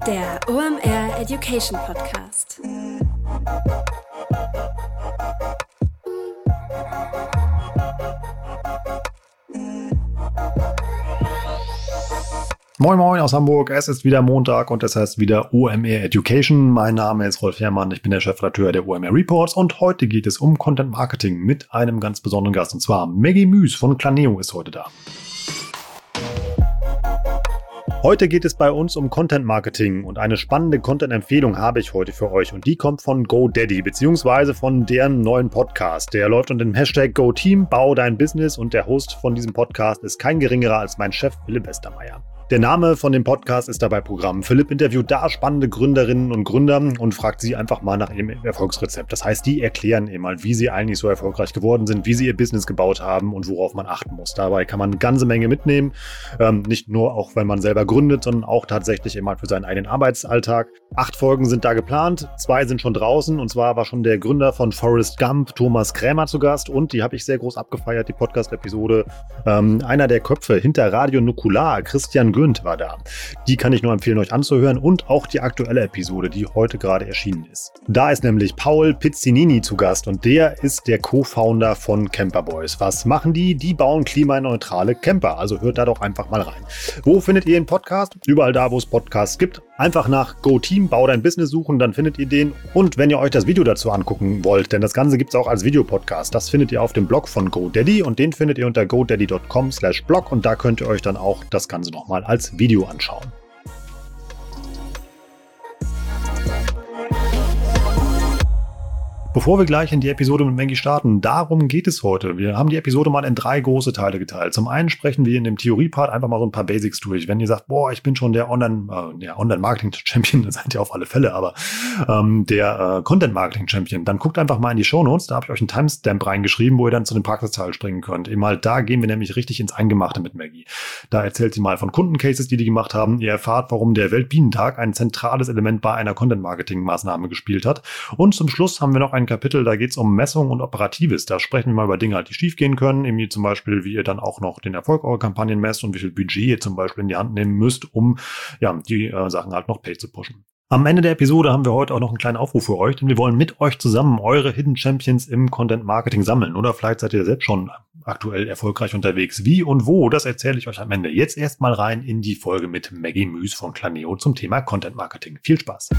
Der OMR Education Podcast. Moin Moin aus Hamburg, es ist wieder Montag und das heißt wieder OMR Education. Mein Name ist Rolf Herrmann, ich bin der Chefredakteur der OMR Reports und heute geht es um Content Marketing mit einem ganz besonderen Gast und zwar Maggie Müß von Planeo ist heute da. Heute geht es bei uns um Content Marketing und eine spannende Content-Empfehlung habe ich heute für euch und die kommt von GoDaddy beziehungsweise von deren neuen Podcast. Der läuft unter dem Hashtag GoTeam, Bau dein Business und der Host von diesem Podcast ist kein geringerer als mein Chef Philipp Westermeier. Der Name von dem Podcast ist dabei Programm. Philipp interviewt da spannende Gründerinnen und Gründer und fragt sie einfach mal nach ihrem Erfolgsrezept. Das heißt, die erklären eben mal, wie sie eigentlich so erfolgreich geworden sind, wie sie ihr Business gebaut haben und worauf man achten muss. Dabei kann man eine ganze Menge mitnehmen. Nicht nur auch, wenn man selber gründet, sondern auch tatsächlich eben mal für seinen eigenen Arbeitsalltag. 8 Folgen sind da geplant, 2 sind schon draußen und zwar war schon der Gründer von Forrest Gump, Thomas Krämer, zu Gast und die habe ich sehr groß abgefeiert, die Podcast-Episode. Einer der Köpfe hinter Radio Nukular, Christian Gönnt, war da. Die kann ich nur empfehlen, euch anzuhören und auch die aktuelle Episode, die heute gerade erschienen ist. Da ist nämlich Paul Pizzinini zu Gast und der ist der Co-Founder von Camperboys. Was machen die? Die bauen klimaneutrale Camper, also hört da doch einfach mal rein. Wo findet ihr den Podcast? Überall da, wo es Podcasts gibt. Einfach nach GoTeam, Bau dein Business suchen, dann findet ihr den. Und wenn ihr euch das Video dazu angucken wollt, denn das Ganze gibt es auch als Videopodcast, das findet ihr auf dem Blog von GoDaddy und den findet ihr unter godaddy.com/blog und da könnt ihr euch dann auch das Ganze nochmal als Video anschauen. Bevor wir gleich in die Episode mit Maggie starten, darum geht es heute. Wir haben die Episode mal in 3 große Teile geteilt. Zum einen sprechen wir in dem Theorie-Part einfach mal so ein paar Basics durch. Wenn ihr sagt, boah, ich bin schon der Online-Marketing-Champion, das seid ihr auf alle Fälle, aber der Content-Marketing-Champion, dann guckt einfach mal in die Shownotes, da habe ich euch einen Timestamp reingeschrieben, wo ihr dann zu den Praxisteil springen könnt. Eben halt, da gehen wir nämlich richtig ins Eingemachte mit Maggie. Da erzählt sie mal von Kundencases, die gemacht haben. Ihr erfahrt, warum der Weltbienentag ein zentrales Element bei einer Content-Marketing-Maßnahme gespielt hat. Und zum Schluss haben wir noch ein Kapitel, da geht es um Messung und Operatives. Da sprechen wir mal über Dinge, halt, die schief gehen können. Irgendwie zum Beispiel, wie ihr dann auch noch den Erfolg eurer Kampagnen messt und wie viel Budget ihr zum Beispiel in die Hand nehmen müsst, um die Sachen halt noch paid zu pushen. Am Ende der Episode haben wir heute auch noch einen kleinen Aufruf für euch, denn wir wollen mit euch zusammen eure Hidden Champions im Content Marketing sammeln. Oder vielleicht seid ihr selbst schon aktuell erfolgreich unterwegs. Wie und wo, das erzähle ich euch am Ende. Jetzt erstmal rein in die Folge mit Maggie Müß von Planeo zum Thema Content Marketing. Viel Spaß!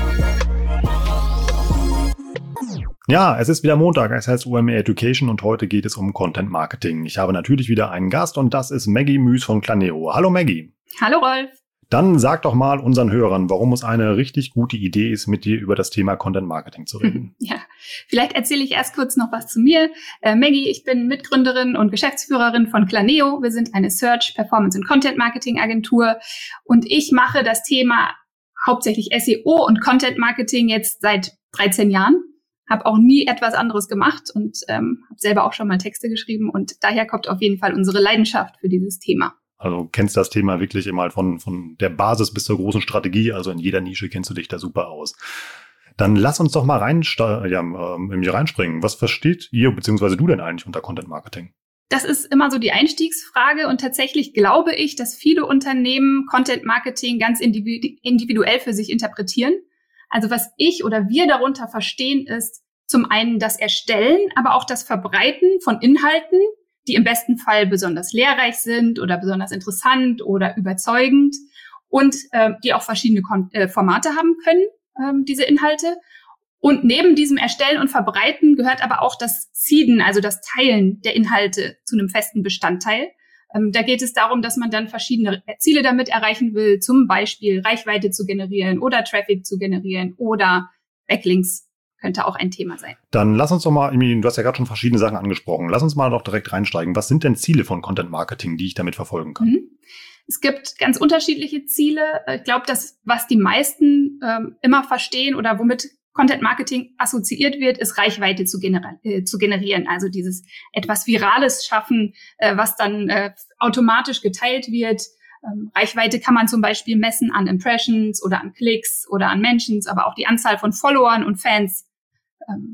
Ja, es ist wieder Montag, es heißt OMR Education und heute geht es um Content Marketing. Ich habe natürlich wieder einen Gast und das ist Maggie Müß von Planeo. Hallo Maggie. Hallo Rolf. Dann sag doch mal unseren Hörern, warum es eine richtig gute Idee ist, mit dir über das Thema Content Marketing zu reden. Ja, vielleicht erzähle ich erst kurz noch was zu mir. Maggie, ich bin Mitgründerin und Geschäftsführerin von Planeo. Wir sind eine Search, Performance und Content Marketing Agentur und ich mache das Thema hauptsächlich SEO und Content Marketing jetzt seit 13 Jahren. Habe auch nie etwas anderes gemacht und habe selber auch schon mal Texte geschrieben und daher kommt auf jeden Fall unsere Leidenschaft für dieses Thema. Also kennst das Thema wirklich immer von der Basis bis zur großen Strategie, also in jeder Nische kennst du dich da super aus. Dann lass uns doch mal reinspringen. Was versteht ihr bzw. du denn eigentlich unter Content Marketing? Das ist immer so die Einstiegsfrage und tatsächlich glaube ich, dass viele Unternehmen Content Marketing ganz individuell für sich interpretieren. Also was ich oder wir darunter verstehen, ist zum einen das Erstellen, aber auch das Verbreiten von Inhalten, die im besten Fall besonders lehrreich sind oder besonders interessant oder überzeugend und die auch verschiedene Formate haben können, diese Inhalte. Und neben diesem Erstellen und Verbreiten gehört aber auch das Seeden, also das Teilen der Inhalte zu einem festen Bestandteil. Da geht es darum, dass man dann verschiedene Ziele damit erreichen will, zum Beispiel Reichweite zu generieren oder Traffic zu generieren oder Backlinks könnte auch ein Thema sein. Dann lass uns doch mal, du hast ja gerade schon verschiedene Sachen angesprochen, lass uns mal doch direkt reinsteigen. Was sind denn Ziele von Content Marketing, die ich damit verfolgen kann? Es gibt ganz unterschiedliche Ziele. Ich glaube, das, was die meisten immer verstehen oder womit Content Marketing assoziiert wird, ist Reichweite zu generieren. Also dieses etwas Virales schaffen, was dann automatisch geteilt wird. Reichweite kann man zum Beispiel messen an Impressions oder an Klicks oder an Mentions, aber auch die Anzahl von Followern und Fans.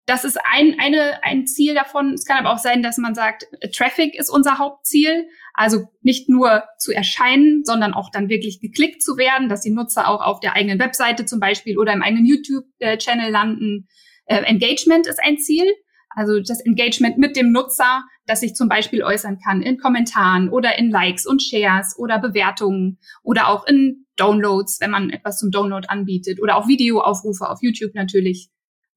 Das ist ein Ziel davon. Es kann aber auch sein, dass man sagt, Traffic ist unser Hauptziel. Also nicht nur zu erscheinen, sondern auch dann wirklich geklickt zu werden, dass die Nutzer auch auf der eigenen Webseite zum Beispiel oder im eigenen YouTube-Channel landen. Engagement ist ein Ziel. Also das Engagement mit dem Nutzer, das sich zum Beispiel äußern kann in Kommentaren oder in Likes und Shares oder Bewertungen oder auch in Downloads, wenn man etwas zum Download anbietet oder auch Videoaufrufe auf YouTube natürlich.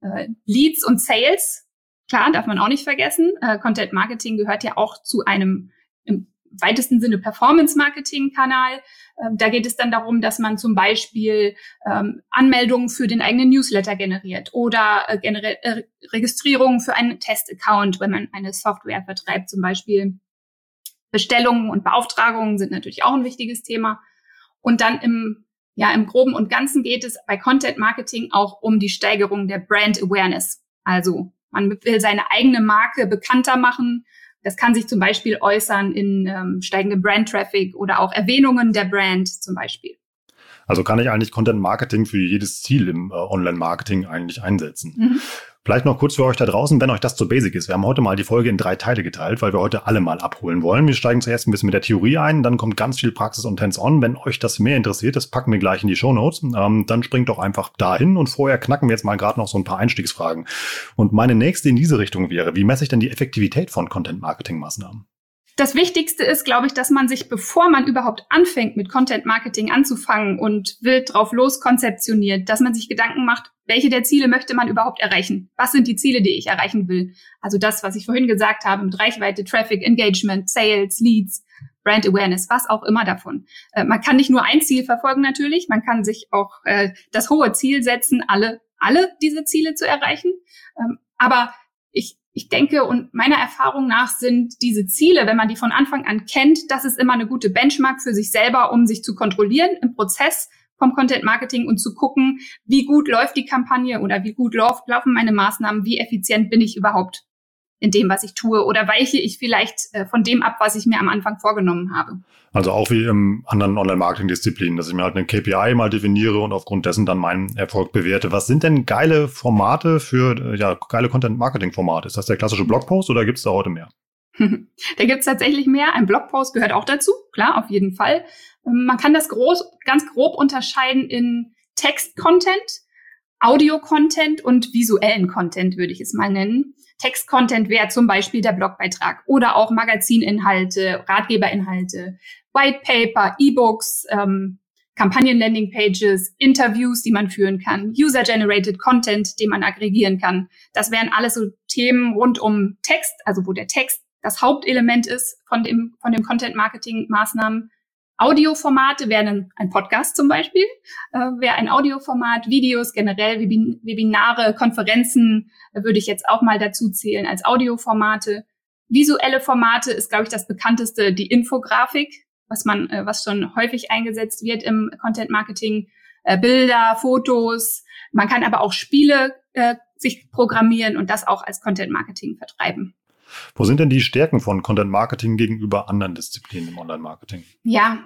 Leads und Sales, klar, darf man auch nicht vergessen. Content Marketing gehört ja auch zu einem im weitesten Sinne Performance-Marketing-Kanal. Da geht es dann darum, dass man zum Beispiel Anmeldungen für den eigenen Newsletter generiert oder Registrierungen für einen Test-Account, wenn man eine Software vertreibt zum Beispiel. Bestellungen und Beauftragungen sind natürlich auch ein wichtiges Thema. Und dann im Groben und Ganzen geht es bei Content Marketing auch um die Steigerung der Brand Awareness. Also man will seine eigene Marke bekannter machen. Das kann sich zum Beispiel äußern in steigendem Brand Traffic oder auch Erwähnungen der Brand zum Beispiel. Also kann ich eigentlich Content Marketing für jedes Ziel im Online-Marketing eigentlich einsetzen. Mhm. Vielleicht noch kurz für euch da draußen, wenn euch das zu basic ist. Wir haben heute mal die Folge in 3 Teile geteilt, weil wir heute alle mal abholen wollen. Wir steigen zuerst ein bisschen mit der Theorie ein, dann kommt ganz viel Praxis und Hands-on. Wenn euch das mehr interessiert, das packen wir gleich in die Shownotes. Dann springt doch einfach dahin und vorher knacken wir jetzt mal gerade noch so ein paar Einstiegsfragen. Und meine nächste in diese Richtung wäre, wie messe ich denn die Effektivität von Content-Marketing-Maßnahmen? Das Wichtigste ist, glaube ich, dass man sich, bevor man überhaupt anfängt, mit Content Marketing anzufangen und wild drauf los konzeptioniert, dass man sich Gedanken macht, welche der Ziele möchte man überhaupt erreichen? Was sind die Ziele, die ich erreichen will? Also das, was ich vorhin gesagt habe, mit Reichweite, Traffic, Engagement, Sales, Leads, Brand Awareness, was auch immer davon. Man kann nicht nur ein Ziel verfolgen natürlich, man kann sich auch das hohe Ziel setzen, alle diese Ziele zu erreichen. Aber ich denke, und meiner Erfahrung nach sind diese Ziele, wenn man die von Anfang an kennt, das ist immer eine gute Benchmark für sich selber, um sich zu kontrollieren im Prozess vom Content Marketing und zu gucken, wie gut läuft die Kampagne oder wie gut laufen meine Maßnahmen, wie effizient bin ich überhaupt in dem, was ich tue, oder weiche ich vielleicht von dem ab, was ich mir am Anfang vorgenommen habe. Also auch wie im anderen Online-Marketing-Disziplinen, dass ich mir halt eine KPI mal definiere und aufgrund dessen dann meinen Erfolg bewerte. Was sind denn geile Formate für geile Content-Marketing-Formate? Ist das der klassische Blogpost oder gibt es da heute mehr? Da gibt es tatsächlich mehr. Ein Blogpost gehört auch dazu, klar, auf jeden Fall. Man kann das ganz grob unterscheiden in Text-Content, Audio-Content und visuellen Content, würde ich es mal nennen. Text-Content wäre zum Beispiel der Blogbeitrag oder auch Magazininhalte, Ratgeberinhalte, White Paper, E-Books, Kampagnen-Landing-Pages, Interviews, die man führen kann, User-Generated Content, den man aggregieren kann. Das wären alles so Themen rund um Text, also wo der Text das Hauptelement ist von dem Content-Marketing-Maßnahmen. Audioformate wären ein Podcast zum Beispiel, wäre ein Audioformat, Videos generell, Webinare, Konferenzen würde ich jetzt auch mal dazu zählen als Audioformate. Visuelle Formate ist, glaube ich, das bekannteste, die Infografik, was schon häufig eingesetzt wird im Content Marketing, Bilder, Fotos. Man kann aber auch Spiele sich programmieren und das auch als Content Marketing vertreiben. Wo sind denn die Stärken von Content Marketing gegenüber anderen Disziplinen im Online-Marketing? Ja,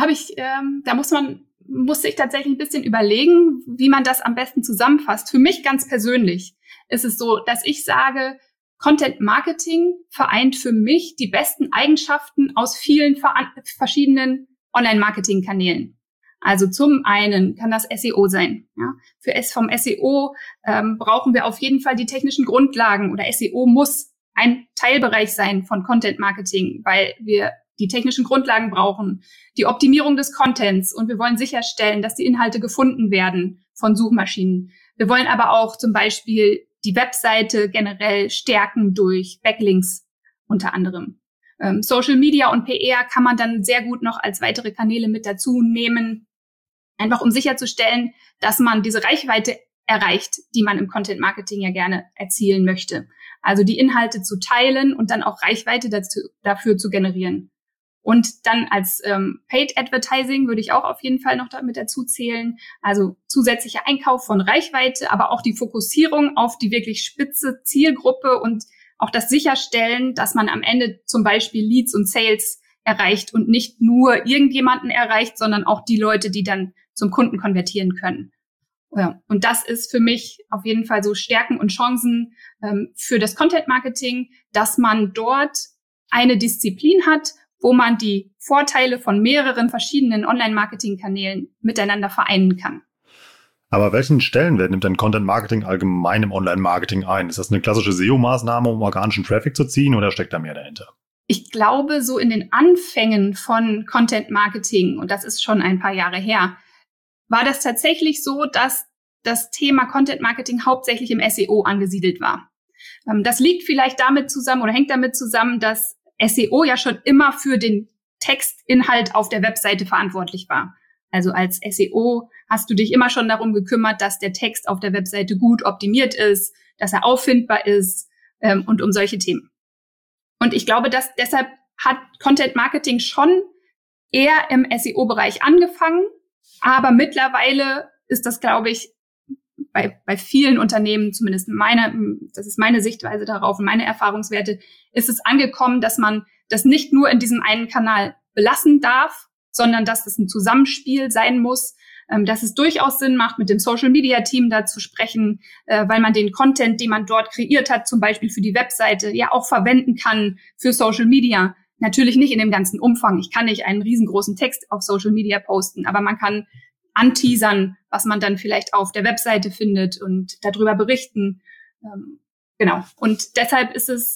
da musste ich tatsächlich ein bisschen überlegen, wie man das am besten zusammenfasst. Für mich ganz persönlich ist es so, dass ich sage, Content Marketing vereint für mich die besten Eigenschaften aus vielen verschiedenen Online-Marketing-Kanälen. Also zum einen kann das SEO sein. Ja? Vom SEO brauchen wir auf jeden Fall die technischen Grundlagen, oder SEO muss ein Teilbereich sein von Content Marketing, weil wir die technischen Grundlagen brauchen, die Optimierung des Contents, und wir wollen sicherstellen, dass die Inhalte gefunden werden von Suchmaschinen. Wir wollen aber auch zum Beispiel die Webseite generell stärken durch Backlinks unter anderem. Social Media und PR kann man dann sehr gut noch als weitere Kanäle mit dazu nehmen, einfach um sicherzustellen, dass man diese Reichweite erreicht, die man im Content Marketing ja gerne erzielen möchte. Also die Inhalte zu teilen und dann auch Reichweite dafür zu generieren. Und dann als Paid Advertising würde ich auch auf jeden Fall noch damit dazu zählen. Also zusätzlicher Einkauf von Reichweite, aber auch die Fokussierung auf die wirklich spitze Zielgruppe und auch das Sicherstellen, dass man am Ende zum Beispiel Leads und Sales erreicht und nicht nur irgendjemanden erreicht, sondern auch die Leute, die dann zum Kunden konvertieren können. Ja, und das ist für mich auf jeden Fall so Stärken und Chancen für das Content Marketing, dass man dort eine Disziplin hat, wo man die Vorteile von mehreren verschiedenen Online-Marketing-Kanälen miteinander vereinen kann. Aber welchen Stellenwert nimmt denn Content Marketing allgemein im Online-Marketing ein? Ist das eine klassische SEO-Maßnahme, um organischen Traffic zu ziehen, oder steckt da mehr dahinter? Ich glaube, so in den Anfängen von Content Marketing, und das ist schon ein paar Jahre her, war das tatsächlich so, dass das Thema Content Marketing hauptsächlich im SEO angesiedelt war. Das liegt vielleicht damit zusammen oder hängt damit zusammen, dass SEO ja schon immer für den Textinhalt auf der Webseite verantwortlich war. Also als SEO hast du dich immer schon darum gekümmert, dass der Text auf der Webseite gut optimiert ist, dass er auffindbar ist und um solche Themen. Und ich glaube, dass deshalb hat Content Marketing schon eher im SEO-Bereich angefangen, aber mittlerweile ist das, glaube ich, bei vielen Unternehmen, zumindest das ist meine Sichtweise darauf und meine Erfahrungswerte, ist es angekommen, dass man das nicht nur in diesem einen Kanal belassen darf, sondern dass es ein Zusammenspiel sein muss, dass es durchaus Sinn macht, mit dem Social-Media-Team da zu sprechen, weil man den Content, den man dort kreiert hat, zum Beispiel für die Webseite, ja auch verwenden kann für Social Media. Natürlich nicht in dem ganzen Umfang. Ich kann nicht einen riesengroßen Text auf Social Media posten, aber man kann anteasern, was man dann vielleicht auf der Webseite findet und darüber berichten. Genau. Und deshalb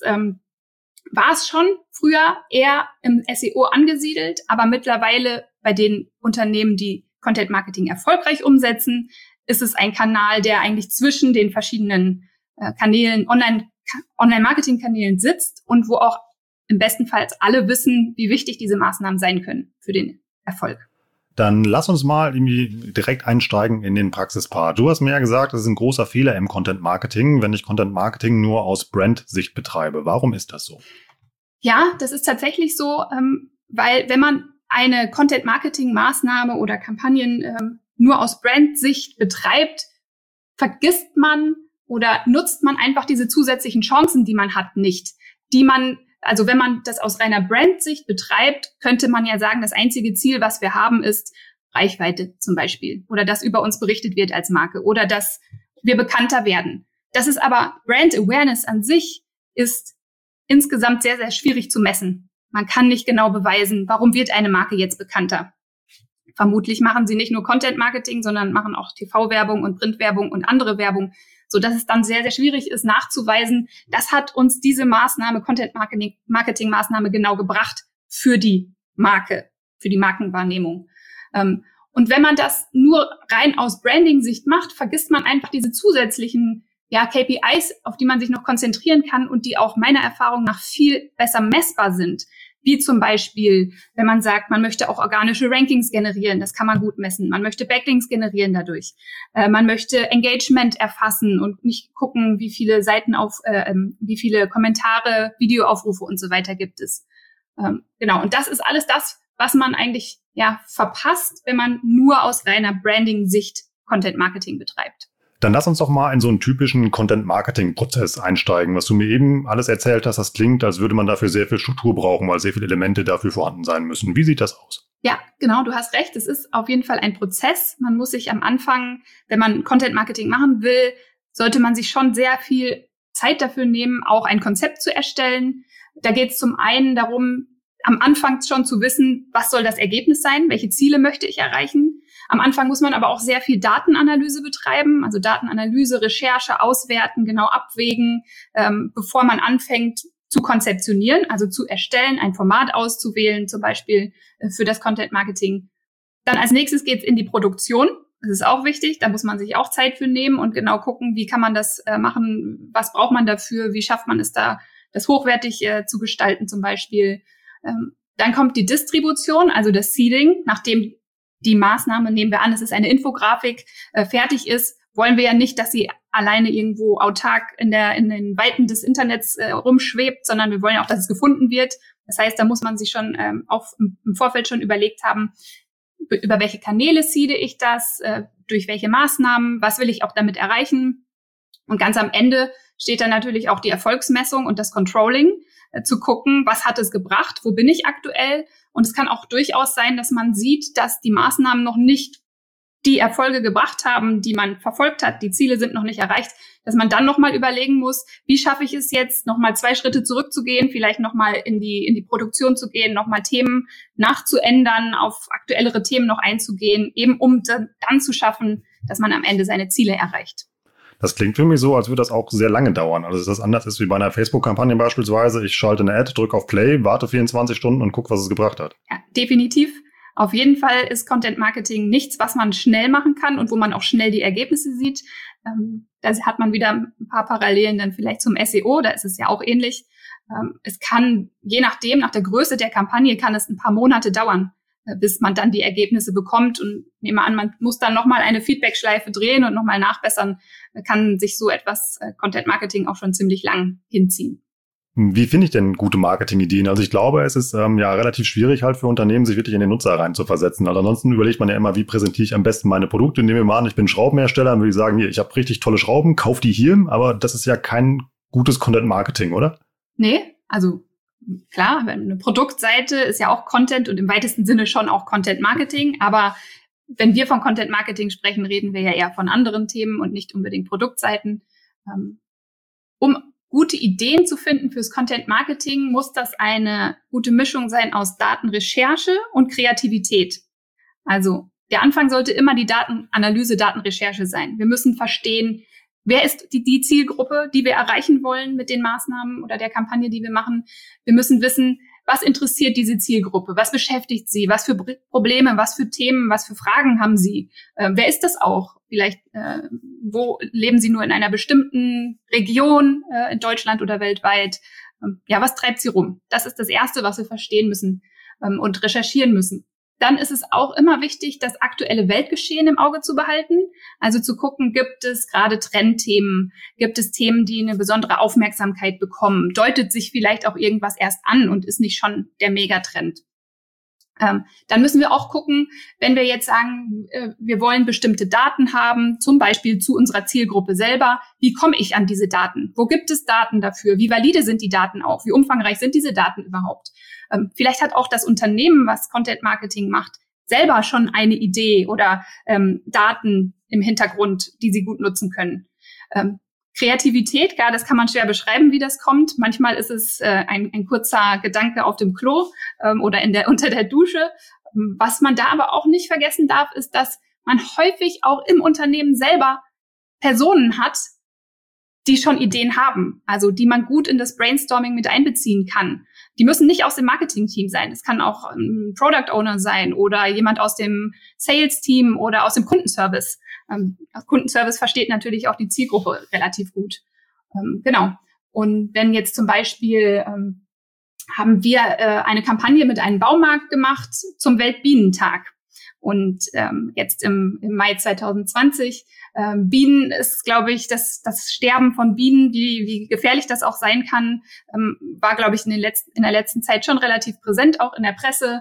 war es schon früher eher im SEO angesiedelt, aber mittlerweile bei den Unternehmen, die Content Marketing erfolgreich umsetzen, ist es ein Kanal, der eigentlich zwischen den verschiedenen Kanälen, Online-Marketing-Kanälen sitzt und wo auch im besten Fall alle wissen, wie wichtig diese Maßnahmen sein können für den Erfolg. Dann lass uns mal irgendwie direkt einsteigen in den Praxispart. Du hast mir ja gesagt, das ist ein großer Fehler im Content Marketing, wenn ich Content Marketing nur aus Brand-Sicht betreibe. Warum ist das so? Ja, das ist tatsächlich so, weil wenn man eine Content Marketing Maßnahme oder Kampagnen nur aus Brand-Sicht betreibt, vergisst man oder nutzt man einfach diese zusätzlichen Chancen, die man hat, nicht. Also wenn man das aus reiner Brand-Sicht betreibt, könnte man ja sagen, das einzige Ziel, was wir haben, ist Reichweite zum Beispiel. Oder dass über uns berichtet wird als Marke. Oder dass wir bekannter werden. Das ist aber, Brand Awareness an sich ist insgesamt sehr, sehr schwierig zu messen. Man kann nicht genau beweisen, warum wird eine Marke jetzt bekannter. Vermutlich machen sie nicht nur Content-Marketing, sondern machen auch TV-Werbung und Printwerbung und andere Werbung, so dass es dann sehr, sehr schwierig ist, nachzuweisen, das hat uns diese Maßnahme, Content-Marketing-Maßnahme genau gebracht für die Marke, für die Markenwahrnehmung. Und wenn man das nur rein aus Branding-Sicht macht, vergisst man einfach diese zusätzlichen KPIs, auf die man sich noch konzentrieren kann und die auch meiner Erfahrung nach viel besser messbar sind. Wie zum Beispiel, wenn man sagt, man möchte auch organische Rankings generieren, das kann man gut messen. Man möchte Backlinks generieren dadurch. Man möchte Engagement erfassen und nicht gucken, wie viele Seiten wie viele Kommentare, Videoaufrufe und so weiter gibt es. Genau. Und das ist alles das, was man eigentlich verpasst, wenn man nur aus reiner Branding-Sicht Content Marketing betreibt. Dann lass uns doch mal in so einen typischen Content-Marketing-Prozess einsteigen. Was du mir eben alles erzählt hast, das klingt, als würde man dafür sehr viel Struktur brauchen, weil sehr viele Elemente dafür vorhanden sein müssen. Wie sieht das aus? Ja, genau, du hast recht. Es ist auf jeden Fall ein Prozess. Man muss sich am Anfang, wenn man Content-Marketing machen will, sollte man sich schon sehr viel Zeit dafür nehmen, auch ein Konzept zu erstellen. Da geht es zum einen darum, am Anfang schon zu wissen, was soll das Ergebnis sein, welche Ziele möchte ich erreichen. Am Anfang muss man aber auch sehr viel Datenanalyse betreiben, also Datenanalyse, Recherche, auswerten, genau abwägen, bevor man anfängt zu konzeptionieren, also zu erstellen, ein Format auszuwählen, zum Beispiel für das Content Marketing. Dann als nächstes geht's in die Produktion. Das ist auch wichtig, da muss man sich auch Zeit für nehmen und genau gucken, wie kann man das machen, was braucht man dafür, wie schafft man es da, das hochwertig zu gestalten zum Beispiel. Dann kommt die Distribution, also das Seeding, nachdem die Maßnahme, nehmen wir an, es ist eine Infografik, fertig ist, wollen wir ja nicht, dass sie alleine irgendwo autark in den Weiten des Internets rumschwebt, sondern wir wollen ja auch, dass es gefunden wird. Das heißt, da muss man sich schon auch im Vorfeld schon überlegt haben, über welche Kanäle seede ich das, durch welche Maßnahmen, was will ich auch damit erreichen. Und ganz am Ende steht dann natürlich auch die Erfolgsmessung und das Controlling, zu gucken, was hat es gebracht, wo bin ich aktuell. Und es kann auch durchaus sein, dass man sieht, dass die Maßnahmen noch nicht die Erfolge gebracht haben, die man verfolgt hat, die Ziele sind noch nicht erreicht, dass man dann nochmal überlegen muss, wie schaffe ich es jetzt, nochmal 2 Schritte zurückzugehen, vielleicht nochmal in die Produktion zu gehen, nochmal Themen nachzuändern, auf aktuellere Themen noch einzugehen, eben um dann zu schaffen, dass man am Ende seine Ziele erreicht. Das klingt für mich so, als würde das auch sehr lange dauern. Also dass das anders ist wie bei einer Facebook-Kampagne beispielsweise. Ich schalte eine Ad, drücke auf Play, warte 24 Stunden und gucke, was es gebracht hat. Ja, definitiv. Auf jeden Fall ist Content Marketing nichts, was man schnell machen kann und wo man auch schnell die Ergebnisse sieht. Da hat man wieder ein paar Parallelen dann vielleicht zum SEO, da ist es ja auch ähnlich. Es kann, je nachdem, nach der Größe der Kampagne, kann es ein paar Monate dauern, bis man dann die Ergebnisse bekommt. Und nehme an, man muss dann nochmal eine Feedback-Schleife drehen und nochmal nachbessern. Kann sich so etwas Content Marketing auch schon ziemlich lang hinziehen. Wie finde ich denn gute Marketing-Ideen? Also ich glaube, es ist relativ schwierig halt für Unternehmen, sich wirklich in den Nutzer rein zu versetzen. Also ansonsten überlegt man ja immer, wie präsentiere ich am besten meine Produkte. Nehmen wir mal an, ich bin Schraubenhersteller, dann würde ich sagen, hier, ich habe richtig tolle Schrauben, kauf die hier. Aber das ist ja kein gutes Content-Marketing, oder? Nee, also klar, eine Produktseite ist ja auch Content und im weitesten Sinne schon auch Content-Marketing. Aber wenn wir von Content-Marketing sprechen, reden wir ja eher von anderen Themen und nicht unbedingt Produktseiten. Um gute Ideen zu finden fürs Content Marketing, muss das eine gute Mischung sein aus Datenrecherche und Kreativität. Also der Anfang sollte immer die Datenanalyse, Datenrecherche sein. Wir müssen verstehen, wer ist die Zielgruppe, die wir erreichen wollen mit den Maßnahmen oder der Kampagne, die wir machen. Wir müssen wissen, was interessiert diese Zielgruppe, was beschäftigt sie, was für Probleme, was für Themen, was für Fragen haben sie, wer ist das auch? Vielleicht, wo leben sie nur in einer bestimmten Region in Deutschland oder weltweit? Ja, was treibt sie rum? Das ist das Erste, was wir verstehen müssen und recherchieren müssen. Dann ist es auch immer wichtig, das aktuelle Weltgeschehen im Auge zu behalten. Also zu gucken, gibt es gerade Trendthemen? Gibt es Themen, die eine besondere Aufmerksamkeit bekommen? Deutet sich vielleicht auch irgendwas erst an und ist nicht schon der Megatrend? Dann müssen wir auch gucken, wenn wir jetzt sagen, wir wollen bestimmte Daten haben, zum Beispiel zu unserer Zielgruppe selber, wie komme ich an diese Daten? Wo gibt es Daten dafür? Wie valide sind die Daten auch? Wie umfangreich sind diese Daten überhaupt? Vielleicht hat auch das Unternehmen, was Content Marketing macht, selber schon eine Idee oder Daten im Hintergrund, die sie gut nutzen können. Kreativität, klar, das kann man schwer beschreiben, wie das kommt. Manchmal ist es ein kurzer Gedanke auf dem Klo oder unter der Dusche. Was man da aber auch nicht vergessen darf, ist, dass man häufig auch im Unternehmen selber Personen hat, die schon Ideen haben, also die man gut in das Brainstorming mit einbeziehen kann. Die müssen nicht aus dem Marketing-Team sein. Es kann auch ein Product Owner sein oder jemand aus dem Sales-Team oder aus dem Kundenservice. Kundenservice versteht natürlich auch die Zielgruppe relativ gut. Genau. Und wenn jetzt zum Beispiel haben wir eine Kampagne mit einem Baumarkt gemacht zum Weltbienentag. Und jetzt im Mai 2020, Bienen ist, glaube ich, das Sterben von Bienen, wie gefährlich das auch sein kann, war, glaube ich, in der letzten Zeit schon relativ präsent, auch in der Presse.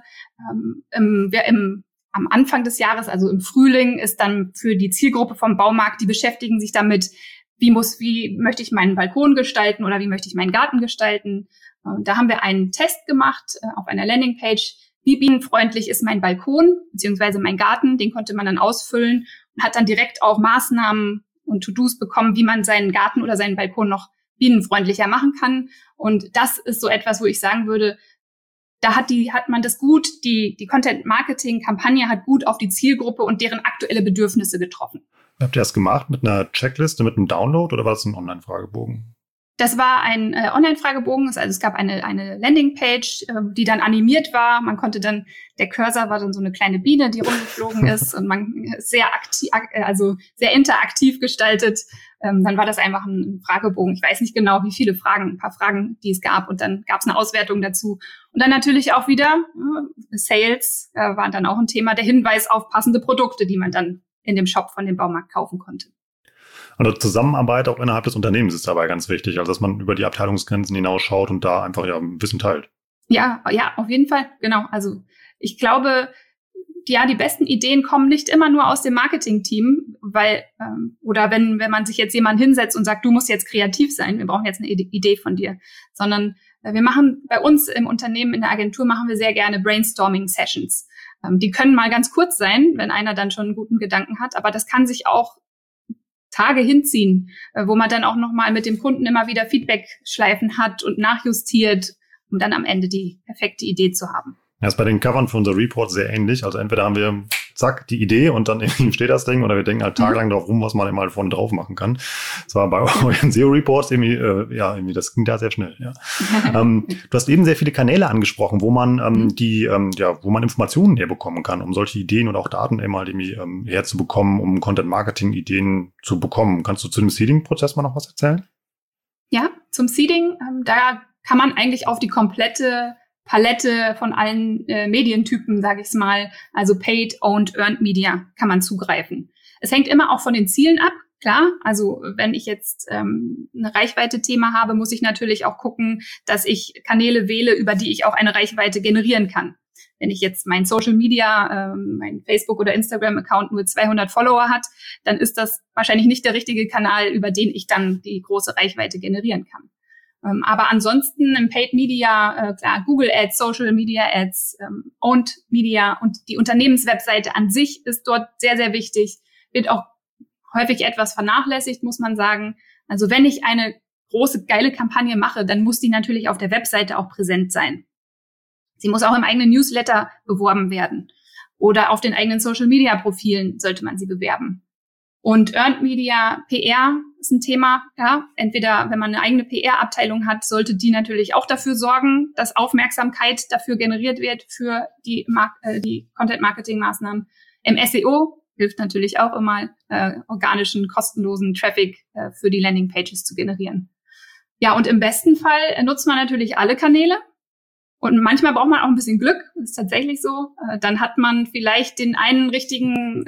Am Anfang des Jahres, also im Frühling, ist dann für die Zielgruppe vom Baumarkt, die beschäftigen sich damit, wie möchte ich meinen Balkon gestalten oder wie möchte ich meinen Garten gestalten. Und da haben wir einen Test gemacht auf einer Landingpage. Wie bienenfreundlich ist mein Balkon beziehungsweise mein Garten? Den konnte man dann ausfüllen und hat dann direkt auch Maßnahmen und To-Dos bekommen, wie man seinen Garten oder seinen Balkon noch bienenfreundlicher machen kann. Und das ist so etwas, wo ich sagen würde, da hat man das gut, die Content-Marketing-Kampagne hat gut auf die Zielgruppe und deren aktuelle Bedürfnisse getroffen. Habt ihr das gemacht mit einer Checkliste, mit einem Download oder war das ein Online-Fragebogen? Das war ein Online-Fragebogen, also es gab eine Landingpage, die dann animiert war. Man konnte dann, der Cursor war dann so eine kleine Biene, die rumgeflogen ist und man sehr aktiv, also sehr interaktiv gestaltet. Dann war das einfach ein Fragebogen. Ich weiß nicht genau, wie viele Fragen, ein paar Fragen, die es gab. Und dann gab es eine Auswertung dazu. Und dann natürlich auch wieder Sales war dann auch ein Thema, der Hinweis auf passende Produkte, die man dann in dem Shop von dem Baumarkt kaufen konnte. Und Zusammenarbeit auch innerhalb des Unternehmens ist dabei ganz wichtig, also dass man über die Abteilungsgrenzen hinausschaut und da einfach Wissen teilt. Ja, auf jeden Fall, genau. Also ich glaube, die besten Ideen kommen nicht immer nur aus dem Marketing-Team, weil oder wenn man sich jetzt jemand hinsetzt und sagt, du musst jetzt kreativ sein, wir brauchen jetzt eine Idee von dir, sondern wir machen bei uns im Unternehmen, in der Agentur machen wir sehr gerne Brainstorming-Sessions. Die können mal ganz kurz sein, wenn einer dann schon einen guten Gedanken hat, aber das kann sich auch Tage hinziehen, wo man dann auch nochmal mit dem Kunden immer wieder Feedback-Schleifen hat und nachjustiert, um dann am Ende die perfekte Idee zu haben. Das ist bei den Covern für unser Report sehr ähnlich. Also entweder haben wir, zack, die Idee und dann irgendwie steht das Ding oder wir denken halt tagelang drauf rum, was man immer vorne drauf machen kann. Das war bei euren SEO-Reports irgendwie, das ging da sehr schnell. Ja. Du hast eben sehr viele Kanäle angesprochen, wo man wo man Informationen herbekommen kann, um solche Ideen und auch Daten eben halt irgendwie herzubekommen, um Content-Marketing-Ideen zu bekommen. Kannst du zu dem Seeding-Prozess mal noch was erzählen? Ja, zum Seeding, da kann man eigentlich auf die komplette Palette von allen Medientypen, sage ich mal, also Paid, Owned, Earned Media, kann man zugreifen. Es hängt immer auch von den Zielen ab, klar. Also wenn ich jetzt eine Reichweite-Thema habe, muss ich natürlich auch gucken, dass ich Kanäle wähle, über die ich auch eine Reichweite generieren kann. Wenn ich jetzt mein Social Media, mein Facebook- oder Instagram-Account nur 200 Follower hat, dann ist das wahrscheinlich nicht der richtige Kanal, über den ich dann die große Reichweite generieren kann. Aber ansonsten im Paid Media, klar, Google Ads, Social Media Ads, Owned Media und die Unternehmenswebseite an sich ist dort sehr, sehr wichtig, wird auch häufig etwas vernachlässigt, muss man sagen. Also wenn ich eine große, geile Kampagne mache, dann muss die natürlich auf der Webseite auch präsent sein. Sie muss auch im eigenen Newsletter beworben werden oder auf den eigenen Social Media Profilen sollte man sie bewerben. Und Earned Media, PR ist ein Thema. Ja, entweder, wenn man eine eigene PR-Abteilung hat, sollte die natürlich auch dafür sorgen, dass Aufmerksamkeit dafür generiert wird für die Content-Marketing-Maßnahmen. Im SEO hilft natürlich auch immer, organischen, kostenlosen Traffic für die Landingpages zu generieren. Ja, und im besten Fall nutzt man natürlich alle Kanäle. Und manchmal braucht man auch ein bisschen Glück, das ist tatsächlich so. Dann hat man vielleicht den einen richtigen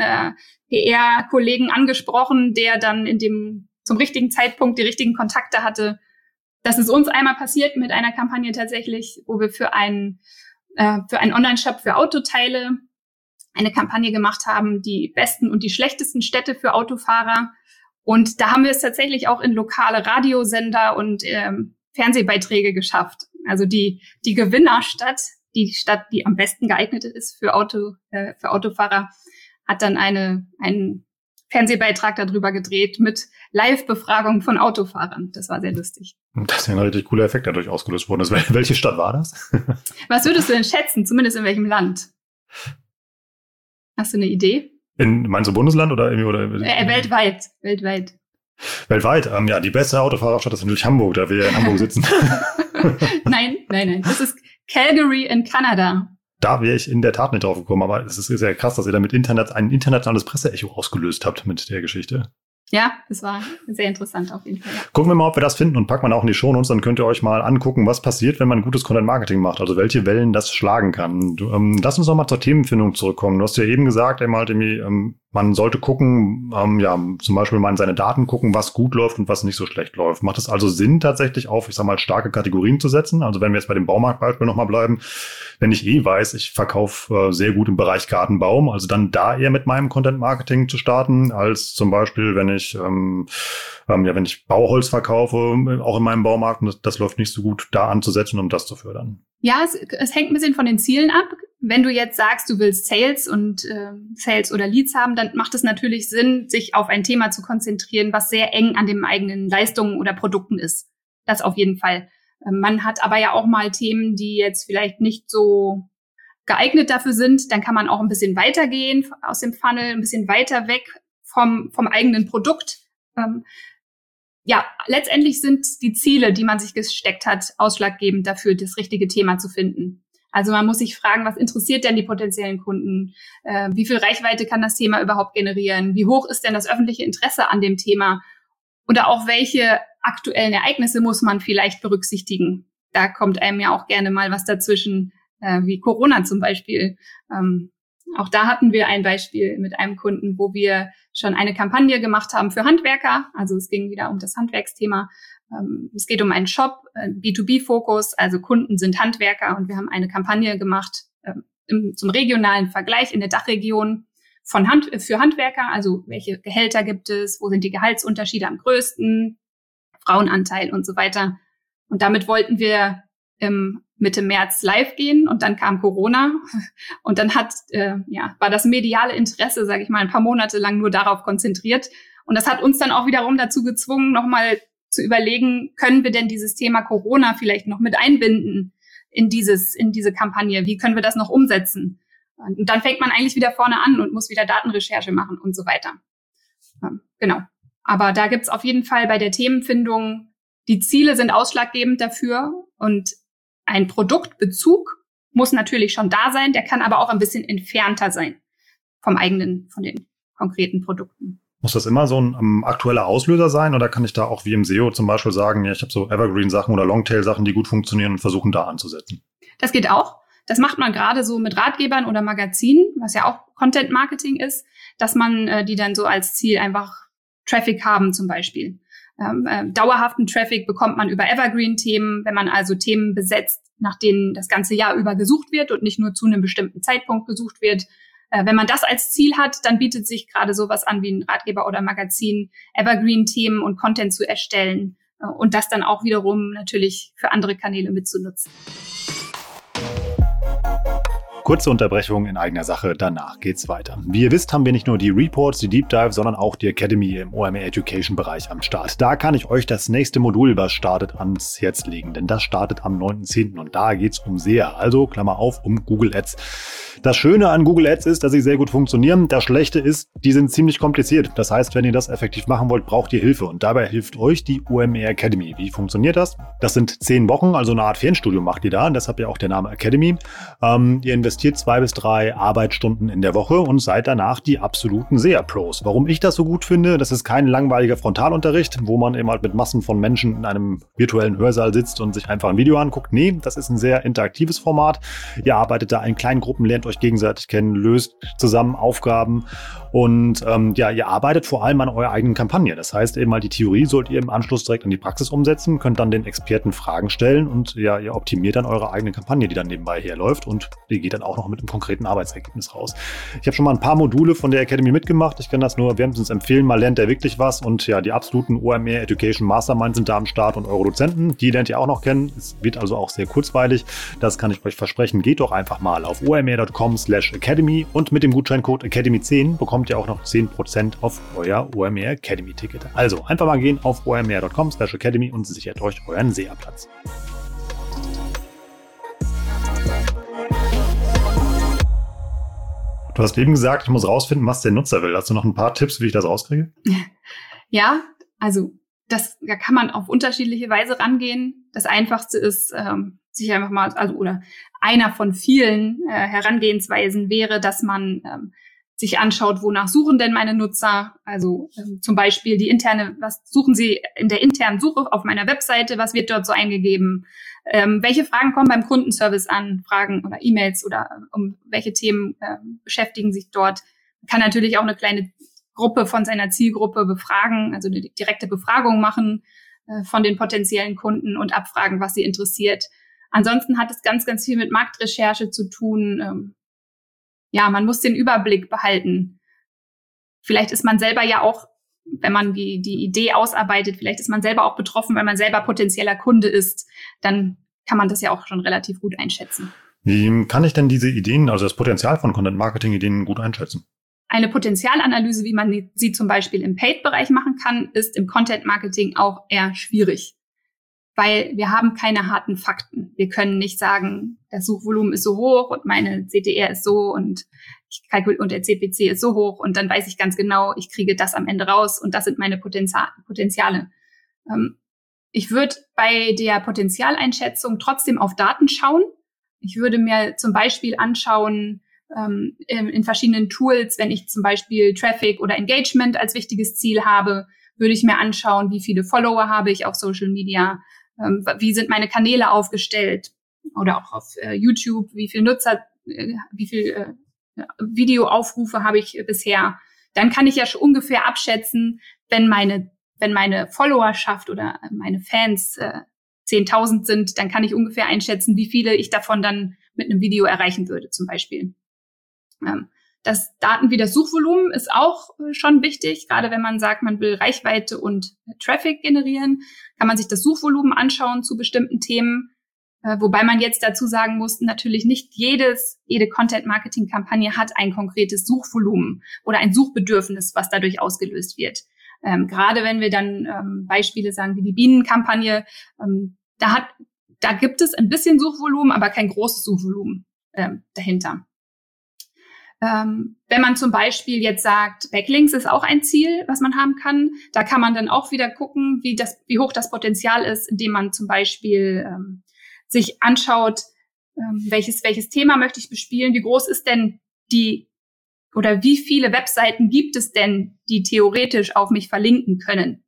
PR-Kollegen angesprochen, der dann zum richtigen Zeitpunkt die richtigen Kontakte hatte. Das ist uns einmal passiert mit einer Kampagne tatsächlich, wo wir für einen Online-Shop für Autoteile eine Kampagne gemacht haben, die besten und die schlechtesten Städte für Autofahrer. Und da haben wir es tatsächlich auch in lokale Radiosender und Fernsehbeiträge geschafft. Also die Gewinnerstadt, die Stadt, die am besten geeignet ist für Autofahrer, hat dann einen Fernsehbeitrag darüber gedreht mit Live-Befragung von Autofahrern. Das war sehr lustig. Das ist ja ein richtig cooler Effekt, der dadurch ausgelöst worden ist. Welche Stadt war das? Was würdest du denn schätzen, zumindest in welchem Land? Hast du eine Idee? Meinst du Bundesland oder irgendwie? Weltweit. Weltweit? Ja, die beste Autofahrerstadt ist natürlich Hamburg, da wir in Hamburg sitzen. Nein. Das ist Calgary in Kanada. Da wäre ich in der Tat nicht drauf gekommen, aber es ist sehr krass, dass ihr damit ein internationales Presseecho ausgelöst habt mit der Geschichte. Ja, das war sehr interessant auf jeden Fall. Ja. Gucken wir mal, ob wir das finden und packen wir auch in die Shownotes, dann könnt ihr euch mal angucken, was passiert, wenn man gutes Content-Marketing macht, also welche Wellen das schlagen kann. Lass uns noch mal zur Themenfindung zurückkommen. Du hast ja eben gesagt, man sollte gucken, zum Beispiel mal in seine Daten gucken, was gut läuft und was nicht so schlecht läuft. Macht es also Sinn, tatsächlich auf, starke Kategorien zu setzen? Also wenn wir jetzt bei dem Baumarktbeispiel nochmal bleiben, wenn ich weiß, ich verkaufe sehr gut im Bereich Gartenbaum, also dann da eher mit meinem Content-Marketing zu starten, als zum Beispiel, wenn ich Bauholz verkaufe, auch in meinem Baumarkt, und das läuft nicht so gut, da anzusetzen, um das zu fördern. Ja, es hängt ein bisschen von den Zielen ab. Wenn du jetzt sagst, du willst Sales oder Leads haben, dann macht es natürlich Sinn, sich auf ein Thema zu konzentrieren, was sehr eng an den eigenen Leistungen oder Produkten ist. Das auf jeden Fall. Man hat aber ja auch mal Themen, die jetzt vielleicht nicht so geeignet dafür sind. Dann kann man auch ein bisschen weitergehen aus dem Funnel, ein bisschen weiter weg vom eigenen Produkt. Letztendlich sind die Ziele, die man sich gesteckt hat, ausschlaggebend dafür, das richtige Thema zu finden. Also man muss sich fragen, was interessiert denn die potenziellen Kunden? Wie viel Reichweite kann das Thema überhaupt generieren? Wie hoch ist denn das öffentliche Interesse an dem Thema? Oder auch welche aktuellen Ereignisse muss man vielleicht berücksichtigen? Da kommt einem ja auch gerne mal was dazwischen, wie Corona zum Beispiel. Auch da hatten wir ein Beispiel mit einem Kunden, wo wir schon eine Kampagne gemacht haben für Handwerker. Also es ging wieder um das Handwerksthema. Es geht um einen Shop, B2B-Fokus, also Kunden sind Handwerker, und wir haben eine Kampagne gemacht zum regionalen Vergleich in der Dachregion für Handwerker. Also welche Gehälter gibt es, wo sind die Gehaltsunterschiede am größten, Frauenanteil und so weiter. Und damit wollten wir Mitte März live gehen und dann kam Corona und dann war das mediale Interesse, sage ich mal, ein paar Monate lang nur darauf konzentriert und das hat uns dann auch wiederum dazu gezwungen, nochmal zu überlegen, können wir denn dieses Thema Corona vielleicht noch mit einbinden in diese Kampagne? Wie können wir das noch umsetzen? Und dann fängt man eigentlich wieder vorne an und muss wieder Datenrecherche machen und so weiter. Genau. Aber da gibt's auf jeden Fall bei der Themenfindung, die Ziele sind ausschlaggebend dafür und ein Produktbezug muss natürlich schon da sein, der kann aber auch ein bisschen entfernter sein von den konkreten Produkten. Muss das immer so ein aktueller Auslöser sein oder kann ich da auch wie im SEO zum Beispiel sagen, ja, ich habe so Evergreen-Sachen oder Longtail-Sachen, die gut funktionieren und versuchen da anzusetzen? Das geht auch. Das macht man gerade so mit Ratgebern oder Magazinen, was ja auch Content-Marketing ist, dass man die dann so als Ziel einfach Traffic haben zum Beispiel. Dauerhaften Traffic bekommt man über Evergreen-Themen, wenn man also Themen besetzt, nach denen das ganze Jahr über gesucht wird und nicht nur zu einem bestimmten Zeitpunkt gesucht wird. Wenn man das als Ziel hat, dann bietet sich gerade sowas an wie ein Ratgeber oder Magazin, Evergreen-Themen und Content zu erstellen und das dann auch wiederum natürlich für andere Kanäle mitzunutzen. Kurze Unterbrechung in eigener Sache, danach geht's weiter. Wie ihr wisst, haben wir nicht nur die Reports, die Deep Dive, sondern auch die Academy im OMR Education Bereich am Start. Da kann ich euch das nächste Modul, was startet, ans Herz legen, denn das startet am 9.10. und da geht's um SEA, also Klammer auf, um Google Ads. Das Schöne an Google Ads ist, dass sie sehr gut funktionieren. Das Schlechte ist, die sind ziemlich kompliziert. Das heißt, wenn ihr das effektiv machen wollt, braucht ihr Hilfe und dabei hilft euch die OMR Academy. Wie funktioniert das? Das sind 10 Wochen, also eine Art Fernstudium macht ihr da und deshalb ja auch der Name Academy. Ihr investiert 2 bis 3 Arbeitsstunden in der Woche und seid danach die absoluten SEA-Pros. Warum ich das so gut finde, das ist kein langweiliger Frontalunterricht, wo man eben halt mit Massen von Menschen in einem virtuellen Hörsaal sitzt und sich einfach ein Video anguckt. Nee, das ist ein sehr interaktives Format. Ihr arbeitet da in kleinen Gruppen, lernt euch gegenseitig kennen, löst zusammen Aufgaben und ihr arbeitet vor allem an eurer eigenen Kampagne. Das heißt eben mal, die Theorie sollt ihr im Anschluss direkt in die Praxis umsetzen, könnt dann den Experten Fragen stellen und ja, ihr optimiert dann eure eigene Kampagne, die dann nebenbei herläuft und die geht dann auch noch mit einem konkreten Arbeitsergebnis raus. Ich habe schon mal ein paar Module von der Academy mitgemacht. Ich kann das nur wärmstens empfehlen. Mal lernt ihr wirklich was und ja, die absoluten OMR Education Masterminds sind da am Start und eure Dozenten, die lernt ihr auch noch kennen. Es wird also auch sehr kurzweilig. Das kann ich euch versprechen. Geht doch einfach mal auf omr.com/academy und mit dem Gutscheincode Academy10 bekommt ihr auch noch 10% auf euer OMR Academy Ticket. Also einfach mal gehen auf omr.com/academy und sichert euch euren SEA-Platz. Du hast eben gesagt, ich muss rausfinden, was der Nutzer will. Hast du noch ein paar Tipps, wie ich das rauskriege? Ja, also da kann man auf unterschiedliche Weise rangehen. Das Einfachste ist, sich einfach mal, oder einer von vielen Herangehensweisen wäre, dass man sich anschaut, wonach suchen denn meine Nutzer? Also zum Beispiel was suchen sie in der internen Suche auf meiner Webseite? Was wird dort so eingegeben? Welche Fragen kommen beim Kundenservice an? Fragen oder E-Mails oder um welche Themen beschäftigen sich dort? Man kann natürlich auch eine kleine Gruppe von seiner Zielgruppe befragen, also eine direkte Befragung machen von den potenziellen Kunden und abfragen, was sie interessiert. Ansonsten hat es ganz, ganz viel mit Marktrecherche zu tun. Man muss den Überblick behalten. Vielleicht ist man selber ja auch, wenn man die Idee ausarbeitet, vielleicht ist man selber auch betroffen, weil man selber potenzieller Kunde ist. Dann kann man das ja auch schon relativ gut einschätzen. Wie kann ich denn diese Ideen, also das Potenzial von Content-Marketing-Ideen gut einschätzen? Eine Potenzialanalyse, wie man sie zum Beispiel im Paid-Bereich machen kann, ist im Content-Marketing auch eher schwierig. Weil wir haben keine harten Fakten. Wir können nicht sagen, das Suchvolumen ist so hoch und meine CTR ist so und der CPC ist so hoch und dann weiß ich ganz genau, ich kriege das am Ende raus und das sind meine Potenziale. Ich würde bei der Potenzialeinschätzung trotzdem auf Daten schauen. Ich würde mir zum Beispiel anschauen, in verschiedenen Tools, wenn ich zum Beispiel Traffic oder Engagement als wichtiges Ziel habe, würde ich mir anschauen, wie viele Follower habe ich auf Social Media, wie sind meine Kanäle aufgestellt oder auch auf YouTube, wie viel Nutzer, wie viel Videoaufrufe habe ich bisher. Dann kann ich ja schon ungefähr abschätzen, wenn meine Followerschaft oder meine Fans 10.000 sind, dann kann ich ungefähr einschätzen, wie viele ich davon dann mit einem Video erreichen würde zum Beispiel. Das Daten wie das Suchvolumen ist auch schon wichtig. Gerade wenn man sagt, man will Reichweite und Traffic generieren, kann man sich das Suchvolumen anschauen zu bestimmten Themen. Wobei man jetzt dazu sagen muss, natürlich nicht jede Content-Marketing-Kampagne hat ein konkretes Suchvolumen oder ein Suchbedürfnis, was dadurch ausgelöst wird. Gerade wenn wir dann Beispiele sagen wie die Bienenkampagne, da gibt es ein bisschen Suchvolumen, aber kein großes Suchvolumen dahinter. Wenn man zum Beispiel jetzt sagt, Backlinks ist auch ein Ziel, was man haben kann, da kann man dann auch wieder gucken, wie hoch das Potenzial ist, indem man zum Beispiel sich anschaut, welches Thema möchte ich bespielen, wie groß ist denn oder wie viele Webseiten gibt es denn, die theoretisch auf mich verlinken können.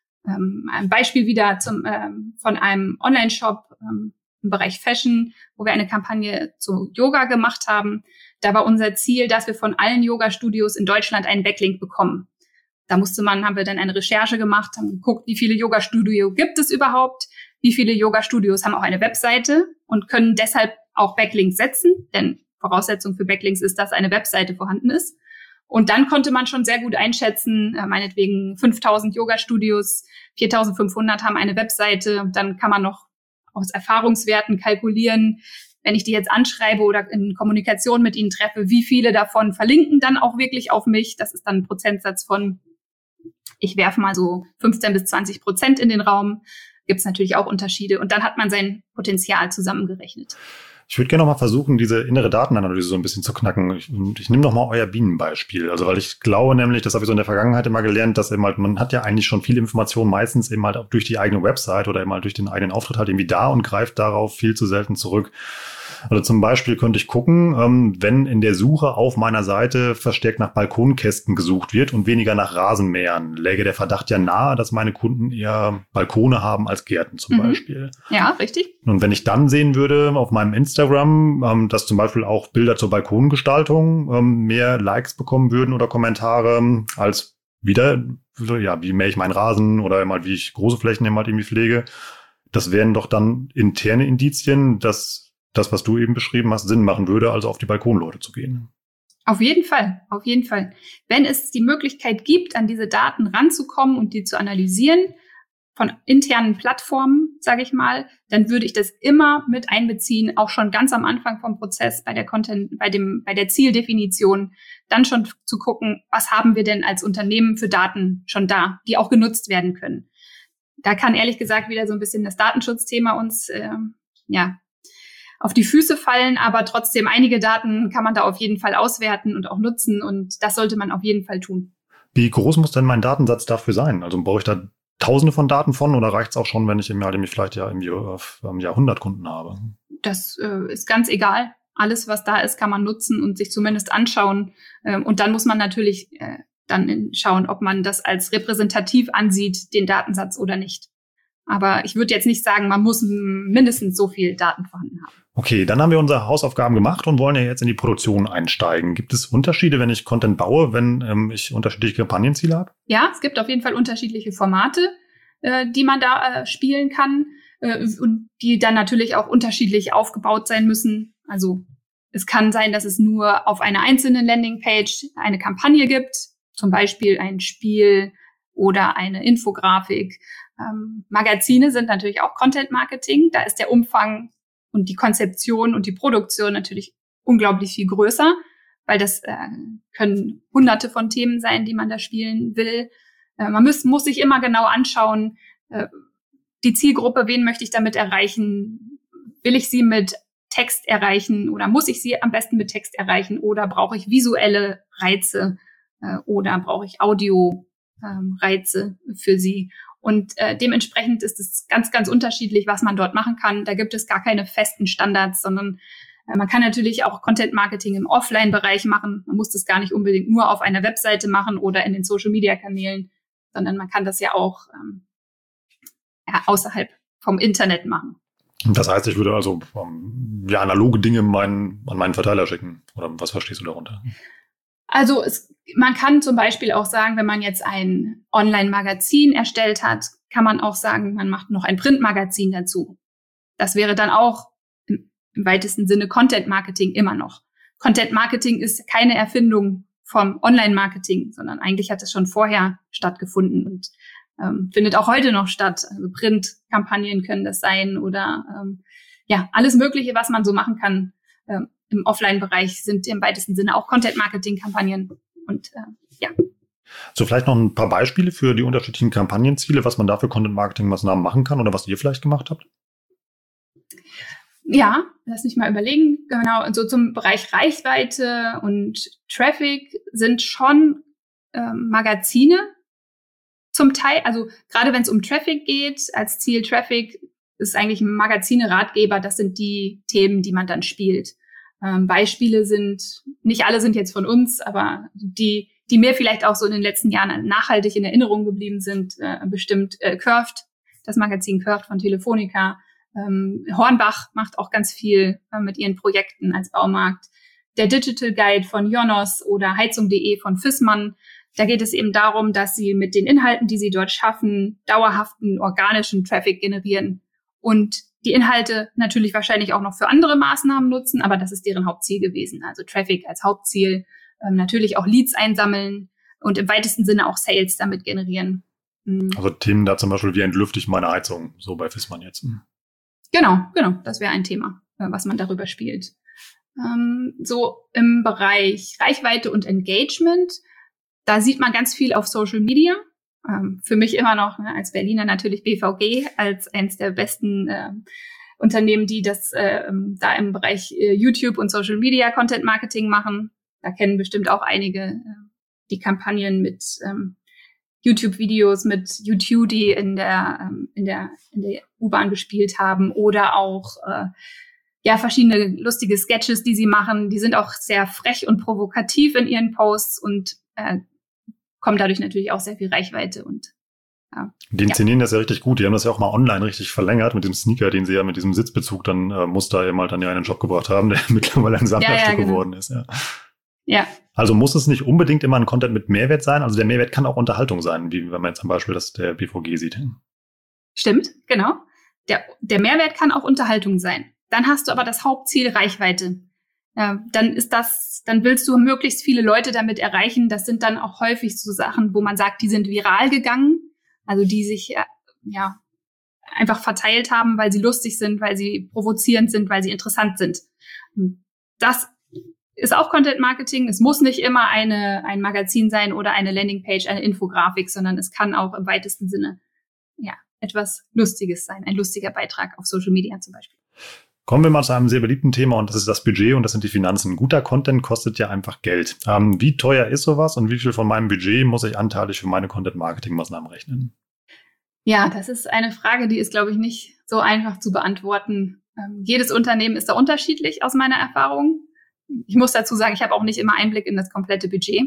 Ein Beispiel wieder von einem Online-Shop im Bereich Fashion, wo wir eine Kampagne zu Yoga gemacht haben. Da war unser Ziel, dass wir von allen Yoga-Studios in Deutschland einen Backlink bekommen. Da haben wir dann eine Recherche gemacht, haben geguckt, wie viele Yoga-Studios gibt es überhaupt, wie viele Yoga-Studios haben auch eine Webseite und können deshalb auch Backlinks setzen, denn Voraussetzung für Backlinks ist, dass eine Webseite vorhanden ist. Und dann konnte man schon sehr gut einschätzen, meinetwegen 5.000 Yoga-Studios, 4.500 haben eine Webseite. Dann kann man noch aus Erfahrungswerten kalkulieren, wenn ich die jetzt anschreibe oder in Kommunikation mit ihnen treffe, wie viele davon verlinken dann auch wirklich auf mich. Das ist dann ein Prozentsatz von, ich werfe mal so 15-20% in den Raum. Gibt es natürlich auch Unterschiede. Und dann hat man sein Potenzial zusammengerechnet. Ich würde gerne noch mal versuchen, diese innere Datenanalyse so ein bisschen zu knacken. Ich nehme noch mal euer Bienenbeispiel. Also, weil ich glaube nämlich, das habe ich so in der Vergangenheit immer gelernt, dass eben halt, man hat ja eigentlich schon viele Informationen meistens eben halt auch durch die eigene Website oder eben halt durch den eigenen Auftritt halt irgendwie da und greift darauf viel zu selten zurück. Also zum Beispiel könnte ich gucken, wenn in der Suche auf meiner Seite verstärkt nach Balkonkästen gesucht wird und weniger nach Rasenmähern, läge der Verdacht ja nahe, dass meine Kunden eher Balkone haben als Gärten zum Beispiel. Ja, richtig. Und wenn ich dann sehen würde auf meinem Instagram, dass zum Beispiel auch Bilder zur Balkongestaltung mehr Likes bekommen würden oder Kommentare als wieder, ja, wie mähe ich meinen Rasen oder eben halt, wie ich große Flächen eben halt irgendwie pflege, das wären doch dann interne Indizien, dass das, was du eben beschrieben hast, Sinn machen würde, also auf die Balkonleute zu gehen. Auf jeden Fall, auf jeden Fall. Wenn es die Möglichkeit gibt, an diese Daten ranzukommen und die zu analysieren, von internen Plattformen, sage ich mal, dann würde ich das immer mit einbeziehen, auch schon ganz am Anfang vom Prozess bei der Zieldefinition, dann schon zu gucken, was haben wir denn als Unternehmen für Daten schon da, die auch genutzt werden können. Da kann ehrlich gesagt wieder so ein bisschen das Datenschutzthema uns, auf die Füße fallen, aber trotzdem einige Daten kann man da auf jeden Fall auswerten und auch nutzen und das sollte man auf jeden Fall tun. Wie groß muss denn mein Datensatz dafür sein? Also brauche ich da Tausende von Daten von oder reicht es auch schon, wenn ich im Jahr vielleicht ja irgendwie 100 Kunden habe? Das ist ganz egal. Alles, was da ist, kann man nutzen und sich zumindest anschauen. Und dann muss man natürlich dann schauen, ob man das als repräsentativ ansieht, den Datensatz oder nicht. Aber ich würde jetzt nicht sagen, man muss mindestens so viel Daten vorhanden haben. Okay, dann haben wir unsere Hausaufgaben gemacht und wollen ja jetzt in die Produktion einsteigen. Gibt es Unterschiede, wenn ich Content baue, wenn ich unterschiedliche Kampagnenziele habe? Ja, es gibt auf jeden Fall unterschiedliche Formate, die man da spielen kann und die dann natürlich auch unterschiedlich aufgebaut sein müssen. Also es kann sein, dass es nur auf einer einzelnen Landingpage eine Kampagne gibt, zum Beispiel ein Spiel oder eine Infografik. Magazine sind natürlich auch Content Marketing. Da ist der Umfang und die Konzeption und die Produktion natürlich unglaublich viel größer, weil das können hunderte von Themen sein, die man da spielen will. Man muss sich immer genau anschauen, die Zielgruppe, wen möchte ich damit erreichen? Will ich sie mit Text erreichen oder muss ich sie am besten mit Text erreichen oder brauche ich visuelle Reize oder brauche ich Audio Reize für sie? Und dementsprechend ist es ganz, ganz unterschiedlich, was man dort machen kann. Da gibt es gar keine festen Standards, sondern man kann natürlich auch Content-Marketing im Offline-Bereich machen. Man muss das gar nicht unbedingt nur auf einer Webseite machen oder in den Social-Media-Kanälen, sondern man kann das ja auch außerhalb vom Internet machen. Das heißt, ich würde also analoge Dinge an meinen Verteiler schicken. Oder was verstehst du darunter? Also man kann zum Beispiel auch sagen, wenn man jetzt ein Online-Magazin erstellt hat, kann man auch sagen, man macht noch ein Printmagazin dazu. Das wäre dann auch im weitesten Sinne Content-Marketing immer noch. Content-Marketing ist keine Erfindung vom Online-Marketing, sondern eigentlich hat es schon vorher stattgefunden und findet auch heute noch statt. Also Printkampagnen können das sein oder ja, alles Mögliche, was man so machen kann im Offline-Bereich, sind im weitesten Sinne auch Content-Marketing-Kampagnen. Und ja. So, vielleicht noch ein paar Beispiele für die unterschiedlichen Kampagnenziele, was man da für Content-Marketing-Maßnahmen machen kann oder was ihr vielleicht gemacht habt? Ja, lass mich mal überlegen. Genau, also zum Bereich Reichweite und Traffic sind schon Magazine zum Teil, also gerade wenn es um Traffic geht, als Ziel Traffic ist eigentlich ein Magazine-Ratgeber, das sind die Themen, die man dann spielt. Beispiele sind, nicht alle sind jetzt von uns, aber die mir vielleicht auch so in den letzten Jahren nachhaltig in Erinnerung geblieben sind, bestimmt Curved, das Magazin Curved von Telefonica. Hornbach macht auch ganz viel mit ihren Projekten als Baumarkt. Der Digital Guide von Jonos oder Heizung.de von Fissmann. Da geht es eben darum, dass sie mit den Inhalten, die sie dort schaffen, dauerhaften organischen Traffic generieren und die Inhalte natürlich wahrscheinlich auch noch für andere Maßnahmen nutzen, aber das ist deren Hauptziel gewesen. Also Traffic als Hauptziel, natürlich auch Leads einsammeln und im weitesten Sinne auch Sales damit generieren. Also Themen da zum Beispiel, wie entlüfte ich meine Heizung, so bei Fissmann jetzt. Genau, das wäre ein Thema, was man darüber spielt. So im Bereich Reichweite und Engagement, da sieht man ganz viel auf Social Media. Für mich immer noch als Berliner natürlich BVG als eines der besten Unternehmen, die das da im Bereich YouTube und Social Media Content Marketing machen. Da kennen bestimmt auch einige die Kampagnen mit YouTube-Videos, mit YouTube, die in der U-Bahn gespielt haben oder auch verschiedene lustige Sketches, die sie machen. Die sind auch sehr frech und provokativ in ihren Posts und kommen dadurch natürlich auch sehr viel Reichweite und die inszenieren das ja richtig gut. Die haben das ja auch mal online richtig verlängert mit dem Sneaker, den sie ja mit diesem Sitzbezug dann Muster eben halt dann ja in den Shop gebracht haben, der mittlerweile ein Sammlerstück geworden ist. Ja. Also muss es nicht unbedingt immer ein Content mit Mehrwert sein? Also der Mehrwert kann auch Unterhaltung sein, wie wenn man jetzt zum Beispiel das der BVG sieht. Stimmt, genau. Der Mehrwert kann auch Unterhaltung sein. Dann hast du aber das Hauptziel Reichweite. Dann willst du möglichst viele Leute damit erreichen. Das sind dann auch häufig so Sachen, wo man sagt, die sind viral gegangen. Also die sich einfach verteilt haben, weil sie lustig sind, weil sie provozierend sind, weil sie interessant sind. Das ist auch Content Marketing. Es muss nicht immer ein Magazin sein oder eine Landingpage, eine Infografik, sondern es kann auch im weitesten Sinne etwas Lustiges sein. Ein lustiger Beitrag auf Social Media zum Beispiel. Kommen wir mal zu einem sehr beliebten Thema und das ist das Budget und das sind die Finanzen. Guter Content kostet ja einfach Geld. Wie teuer ist sowas und wie viel von meinem Budget muss ich anteilig für meine Content-Marketing-Maßnahmen rechnen? Ja, das ist eine Frage, die ist, glaube ich, nicht so einfach zu beantworten. Jedes Unternehmen ist da unterschiedlich aus meiner Erfahrung. Ich muss dazu sagen, ich habe auch nicht immer Einblick in das komplette Budget.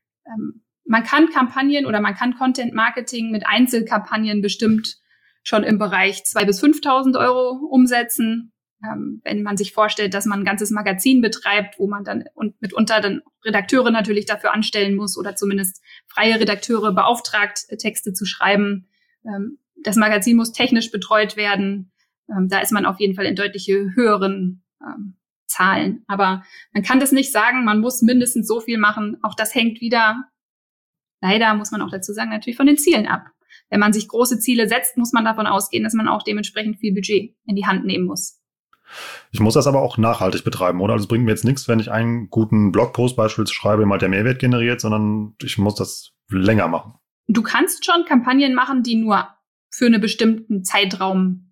Man kann Kampagnen oder man kann Content-Marketing mit Einzelkampagnen bestimmt schon im Bereich 2.000 bis 5.000 Euro umsetzen. Wenn man sich vorstellt, dass man ein ganzes Magazin betreibt, wo man dann und mitunter dann Redakteure natürlich dafür anstellen muss oder zumindest freie Redakteure beauftragt, Texte zu schreiben. Das Magazin muss technisch betreut werden. Da ist man auf jeden Fall in deutliche höheren Zahlen. Aber man kann das nicht sagen, man muss mindestens so viel machen. Auch das hängt wieder, leider muss man auch dazu sagen, natürlich von den Zielen ab. Wenn man sich große Ziele setzt, muss man davon ausgehen, dass man auch dementsprechend viel Budget in die Hand nehmen muss. Ich muss das aber auch nachhaltig betreiben, oder? Also es bringt mir jetzt nichts, wenn ich einen guten Blogpost beispielsweise schreibe, mal der Mehrwert generiert, sondern ich muss das länger machen. Du kannst schon Kampagnen machen, die nur für einen bestimmten Zeitraum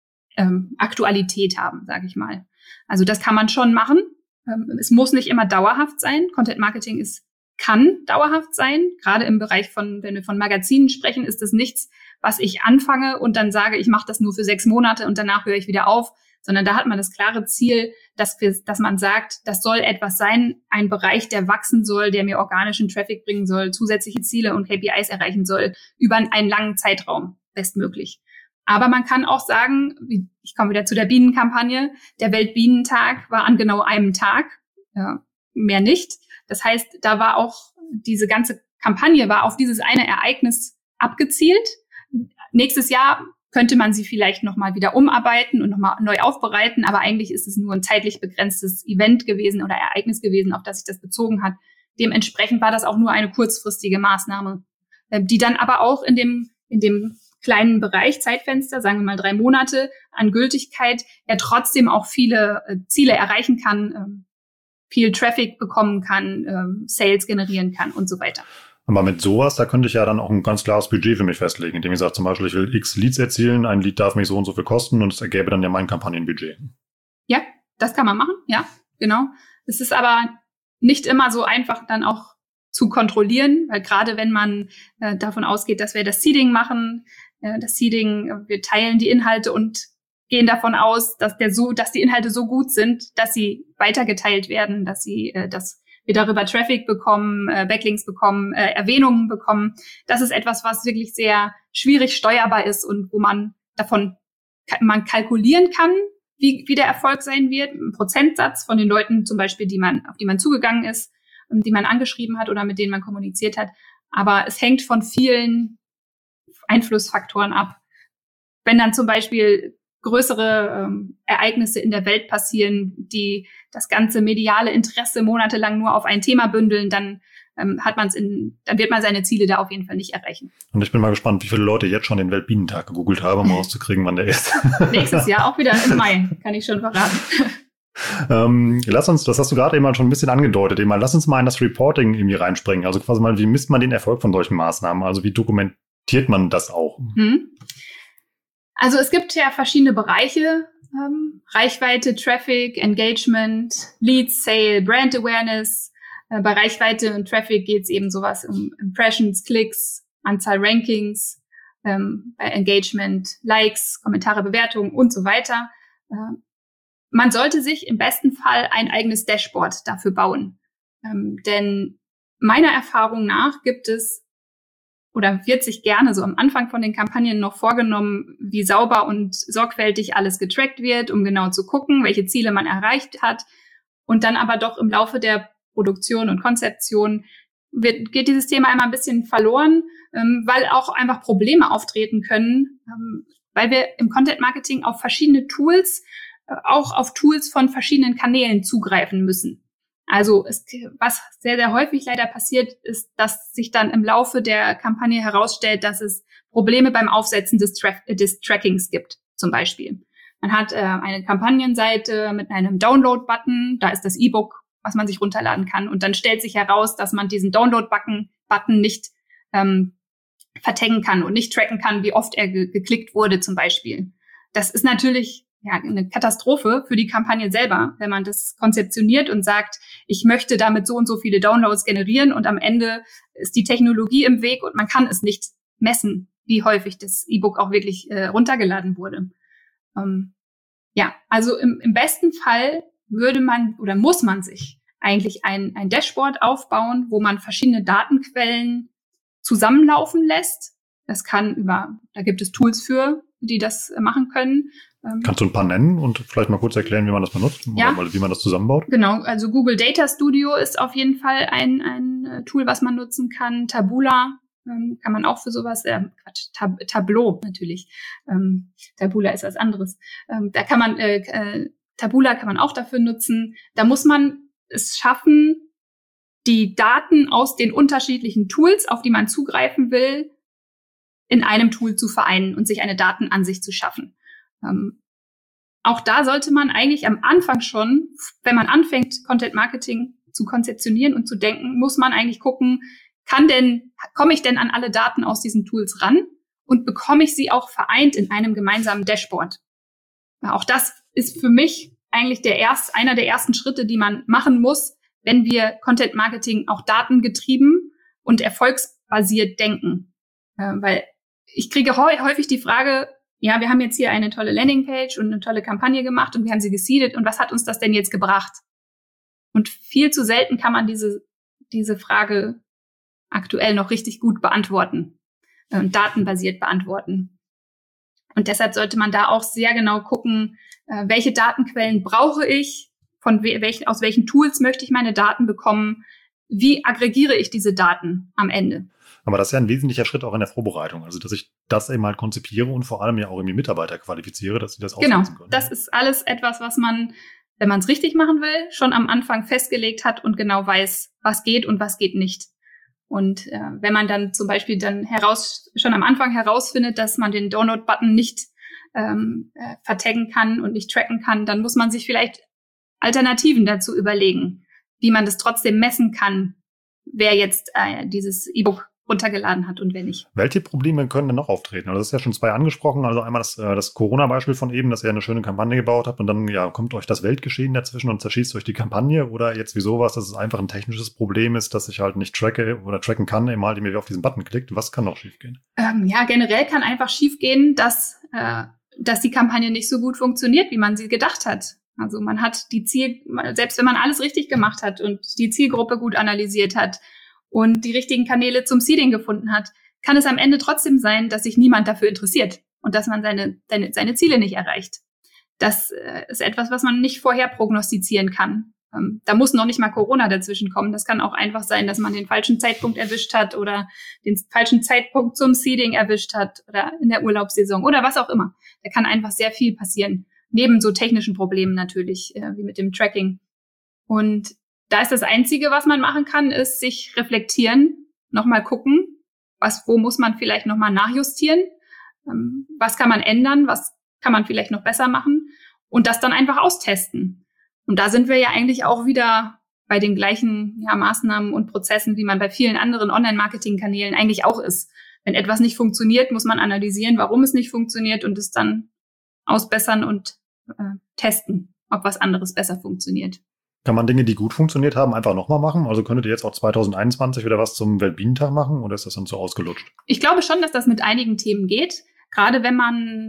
Aktualität haben, sage ich mal. Also das kann man schon machen. Es muss nicht immer dauerhaft sein. Content Marketing kann dauerhaft sein. Gerade im Bereich wenn wir von Magazinen sprechen, ist das nichts, was ich anfange und dann sage, ich mache das nur für 6 Monate und danach höre ich wieder auf. Sondern da hat man das klare Ziel, dass man sagt, das soll etwas sein, ein Bereich, der wachsen soll, der mir organischen Traffic bringen soll, zusätzliche Ziele und KPIs erreichen soll, über einen langen Zeitraum, bestmöglich. Aber man kann auch sagen, ich komme wieder zu der Bienenkampagne, der Weltbienentag war an genau einem Tag, mehr nicht. Das heißt, da war auch diese ganze Kampagne war auf dieses eine Ereignis abgezielt. Nächstes Jahr könnte man sie vielleicht nochmal wieder umarbeiten und nochmal neu aufbereiten, aber eigentlich ist es nur ein zeitlich begrenztes Event gewesen oder Ereignis gewesen, auf das sich das bezogen hat. Dementsprechend war das auch nur eine kurzfristige Maßnahme, die dann aber auch in dem kleinen Bereich, Zeitfenster, sagen wir mal 3 Monate an Gültigkeit, er trotzdem auch viele Ziele erreichen kann, viel Traffic bekommen kann, Sales generieren kann und so weiter. Aber mit sowas, da könnte ich ja dann auch ein ganz klares Budget für mich festlegen, indem ich sage, zum Beispiel, ich will x Leads erzielen, ein Lead darf mich so und so viel kosten und es ergäbe dann ja mein Kampagnenbudget. Ja, das kann man machen, ja, genau. Es ist aber nicht immer so einfach dann auch zu kontrollieren, weil gerade wenn man davon ausgeht, dass wir das Seeding machen, wir teilen die Inhalte und gehen davon aus, dass die Inhalte so gut sind, dass sie weitergeteilt werden, dass wir darüber Traffic bekommen, Backlinks bekommen, Erwähnungen bekommen. Das ist etwas, was wirklich sehr schwierig steuerbar ist und wo man kalkulieren kann, wie der Erfolg sein wird, ein Prozentsatz von den Leuten zum Beispiel, auf die man zugegangen ist, die man angeschrieben hat oder mit denen man kommuniziert hat. Aber es hängt von vielen Einflussfaktoren ab. Wenn dann zum Beispiel größere Ereignisse in der Welt passieren, die das ganze mediale Interesse monatelang nur auf ein Thema bündeln, dann wird man seine Ziele da auf jeden Fall nicht erreichen. Und ich bin mal gespannt, wie viele Leute jetzt schon den Weltbienentag gegoogelt haben, um rauszukriegen, wann der ist. Nächstes Jahr auch wieder im Mai, kann ich schon verraten. Lass uns, das hast du gerade eben mal schon ein bisschen angedeutet, lass uns mal in das Reporting irgendwie reinspringen. Also quasi mal, wie misst man den Erfolg von solchen Maßnahmen? Also wie dokumentiert man das auch? Also es gibt ja verschiedene Bereiche, Reichweite, Traffic, Engagement, Leads, Sale, Brand Awareness. Bei Reichweite und Traffic geht es eben sowas um Impressions, Klicks, Anzahl Rankings, bei Engagement, Likes, Kommentare, Bewertungen und so weiter. Man sollte sich im besten Fall ein eigenes Dashboard dafür bauen. Denn meiner Erfahrung nach gibt es oder wird sich gerne so am Anfang von den Kampagnen noch vorgenommen, wie sauber und sorgfältig alles getrackt wird, um genau zu gucken, welche Ziele man erreicht hat. Und dann aber doch im Laufe der Produktion und Konzeption geht dieses Thema einmal ein bisschen verloren, weil auch einfach Probleme auftreten können, weil wir im Content Marketing auf verschiedene Tools, auch auf Tools von verschiedenen Kanälen zugreifen müssen. Also was sehr, sehr häufig leider passiert, ist, dass sich dann im Laufe der Kampagne herausstellt, dass es Probleme beim Aufsetzen des Trackings gibt, zum Beispiel. Man hat eine Kampagnenseite mit einem Download-Button, da ist das E-Book, was man sich runterladen kann. Und dann stellt sich heraus, dass man diesen Download-Button nicht vertaggen kann und nicht tracken kann, wie oft er geklickt wurde zum Beispiel. Das ist natürlich eine Katastrophe für die Kampagne selber, wenn man das konzeptioniert und sagt, ich möchte damit so und so viele Downloads generieren und am Ende ist die Technologie im Weg und man kann es nicht messen, wie häufig das E-Book auch wirklich runtergeladen wurde. Also im besten Fall muss man sich eigentlich ein Dashboard aufbauen, wo man verschiedene Datenquellen zusammenlaufen lässt. Da gibt es Tools für, die das machen können. Kannst du ein paar nennen und vielleicht mal kurz erklären, wie man das benutzt oder wie man das zusammenbaut? Genau, also Google Data Studio ist auf jeden Fall ein Tool, was man nutzen kann. Taboola kann man auch für sowas, Tableau natürlich. Taboola ist was anderes. Taboola kann man auch dafür nutzen. Da muss man es schaffen, die Daten aus den unterschiedlichen Tools, auf die man zugreifen will, in einem Tool zu vereinen und sich eine Datenansicht zu schaffen. Auch da sollte man eigentlich am Anfang schon, wenn man anfängt, Content Marketing zu konzeptionieren und zu denken, muss man eigentlich gucken, komme ich denn an alle Daten aus diesen Tools ran und bekomme ich sie auch vereint in einem gemeinsamen Dashboard? Auch das ist für mich eigentlich einer der ersten Schritte, die man machen muss, wenn wir Content Marketing auch datengetrieben und erfolgsbasiert denken. Weil ich kriege häufig die Frage, ja, wir haben jetzt hier eine tolle Landingpage und eine tolle Kampagne gemacht und wir haben sie geseedet und was hat uns das denn jetzt gebracht? Und viel zu selten kann man diese Frage aktuell noch richtig gut beantworten und datenbasiert beantworten. Und deshalb sollte man da auch sehr genau gucken, welche Datenquellen brauche ich, aus welchen Tools möchte ich meine Daten bekommen, wie aggregiere ich diese Daten am Ende. Aber das ist ja ein wesentlicher Schritt auch in der Vorbereitung. Also, dass ich das eben halt konzipiere und vor allem ja auch irgendwie Mitarbeiter qualifiziere, dass sie das aussetzen können. Das ist alles etwas, was man, wenn man es richtig machen will, schon am Anfang festgelegt hat und genau weiß, was geht und was geht nicht. Und wenn man dann zum Beispiel dann schon am Anfang herausfindet, dass man den Download-Button nicht vertaggen kann und nicht tracken kann, dann muss man sich vielleicht Alternativen dazu überlegen, wie man das trotzdem messen kann, wer jetzt dieses E-Book runtergeladen hat und wer nicht. Welche Probleme können denn noch auftreten? Also das ist ja schon 2 angesprochen. Also einmal das Corona-Beispiel von eben, dass ihr eine schöne Kampagne gebaut habt und dann kommt euch das Weltgeschehen dazwischen und zerschießt euch die Kampagne. Oder jetzt wie sowas, dass es einfach ein technisches Problem ist, dass ich halt nicht tracke oder tracken kann, eben halt irgendwie auf diesen Button klickt. Was kann noch schiefgehen? Generell kann einfach schiefgehen, dass die Kampagne nicht so gut funktioniert, wie man sie gedacht hat. Also man hat selbst wenn man alles richtig gemacht hat und die Zielgruppe gut analysiert hat und die richtigen Kanäle zum Seeding gefunden hat, kann es am Ende trotzdem sein, dass sich niemand dafür interessiert und dass man seine Ziele nicht erreicht. Das ist etwas, was man nicht vorher prognostizieren kann. Da muss noch nicht mal Corona dazwischen kommen. Das kann auch einfach sein, dass man den falschen Zeitpunkt erwischt hat oder den falschen Zeitpunkt zum Seeding erwischt hat oder in der Urlaubssaison oder was auch immer. Da kann einfach sehr viel passieren. Neben so technischen Problemen natürlich, wie mit dem Tracking. Und da ist das Einzige, was man machen kann, ist sich reflektieren, nochmal gucken, wo muss man vielleicht nochmal nachjustieren, was kann man ändern, was kann man vielleicht noch besser machen und das dann einfach austesten. Und da sind wir ja eigentlich auch wieder bei den gleichen Maßnahmen und Prozessen, wie man bei vielen anderen Online-Marketing-Kanälen eigentlich auch ist. Wenn etwas nicht funktioniert, muss man analysieren, warum es nicht funktioniert und es dann ausbessern und testen, ob was anderes besser funktioniert. Kann man Dinge, die gut funktioniert haben, einfach nochmal machen? Also könntet ihr jetzt auch 2021 wieder was zum Weltbienentag machen oder ist das dann so ausgelutscht? Ich glaube schon, dass das mit einigen Themen geht. Gerade wenn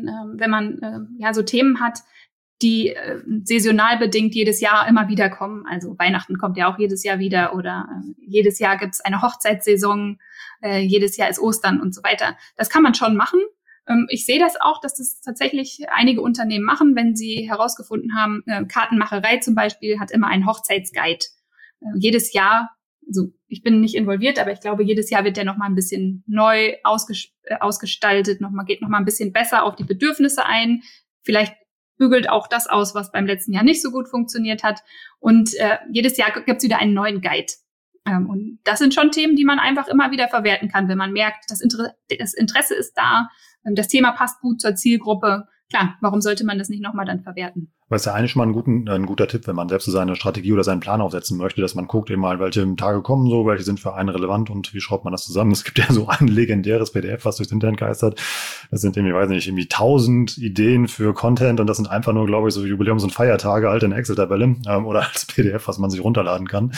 man so Themen hat, die saisonal bedingt jedes Jahr immer wieder kommen. Also Weihnachten kommt ja auch jedes Jahr wieder oder jedes Jahr gibt es eine Hochzeitssaison, jedes Jahr ist Ostern und so weiter. Das kann man schon machen. Ich sehe das auch, dass das tatsächlich einige Unternehmen machen, wenn sie herausgefunden haben, Kartenmacherei zum Beispiel hat immer einen Hochzeitsguide. Jedes Jahr, also ich bin nicht involviert, aber ich glaube, jedes Jahr wird der nochmal ein bisschen neu ausgestaltet, geht nochmal ein bisschen besser auf die Bedürfnisse ein. Vielleicht bügelt auch das aus, was beim letzten Jahr nicht so gut funktioniert hat. Und jedes Jahr gibt's wieder einen neuen Guide. Und das sind schon Themen, die man einfach immer wieder verwerten kann, wenn man merkt, das Interesse ist da, das Thema passt gut zur Zielgruppe. Klar, warum sollte man das nicht nochmal dann verwerten? Aber ist ja eigentlich schon mal ein guter Tipp, wenn man selbst so seine Strategie oder seinen Plan aufsetzen möchte, dass man guckt eben mal, welche Tage kommen so, welche sind für einen relevant und wie schraubt man das zusammen. Es gibt ja so ein legendäres PDF, was durchs Internet geistert. Das sind irgendwie 1000 Ideen für Content und das sind einfach nur, glaube ich, so Jubiläums- und Feiertage, halt in Excel-Tabelle oder als PDF, was man sich runterladen kann.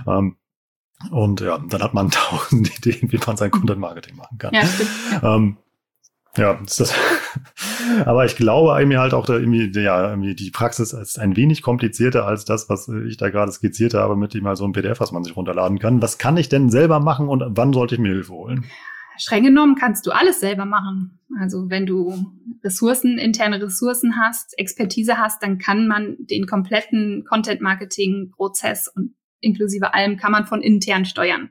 Und dann hat man 1000 Ideen, wie man sein Content-Marketing machen kann. Ja, stimmt. Ist das. Aber ich glaube irgendwie halt auch die Praxis ist ein wenig komplizierter als das, was ich da gerade skizziert habe, mit dem mal so ein PDF, was man sich runterladen kann. Was kann ich denn selber machen und wann sollte ich mir Hilfe holen? Streng genommen kannst du alles selber machen. Also wenn du interne Ressourcen hast, Expertise hast, dann kann man den kompletten Content-Marketing-Prozess und inklusive allem kann man von intern steuern.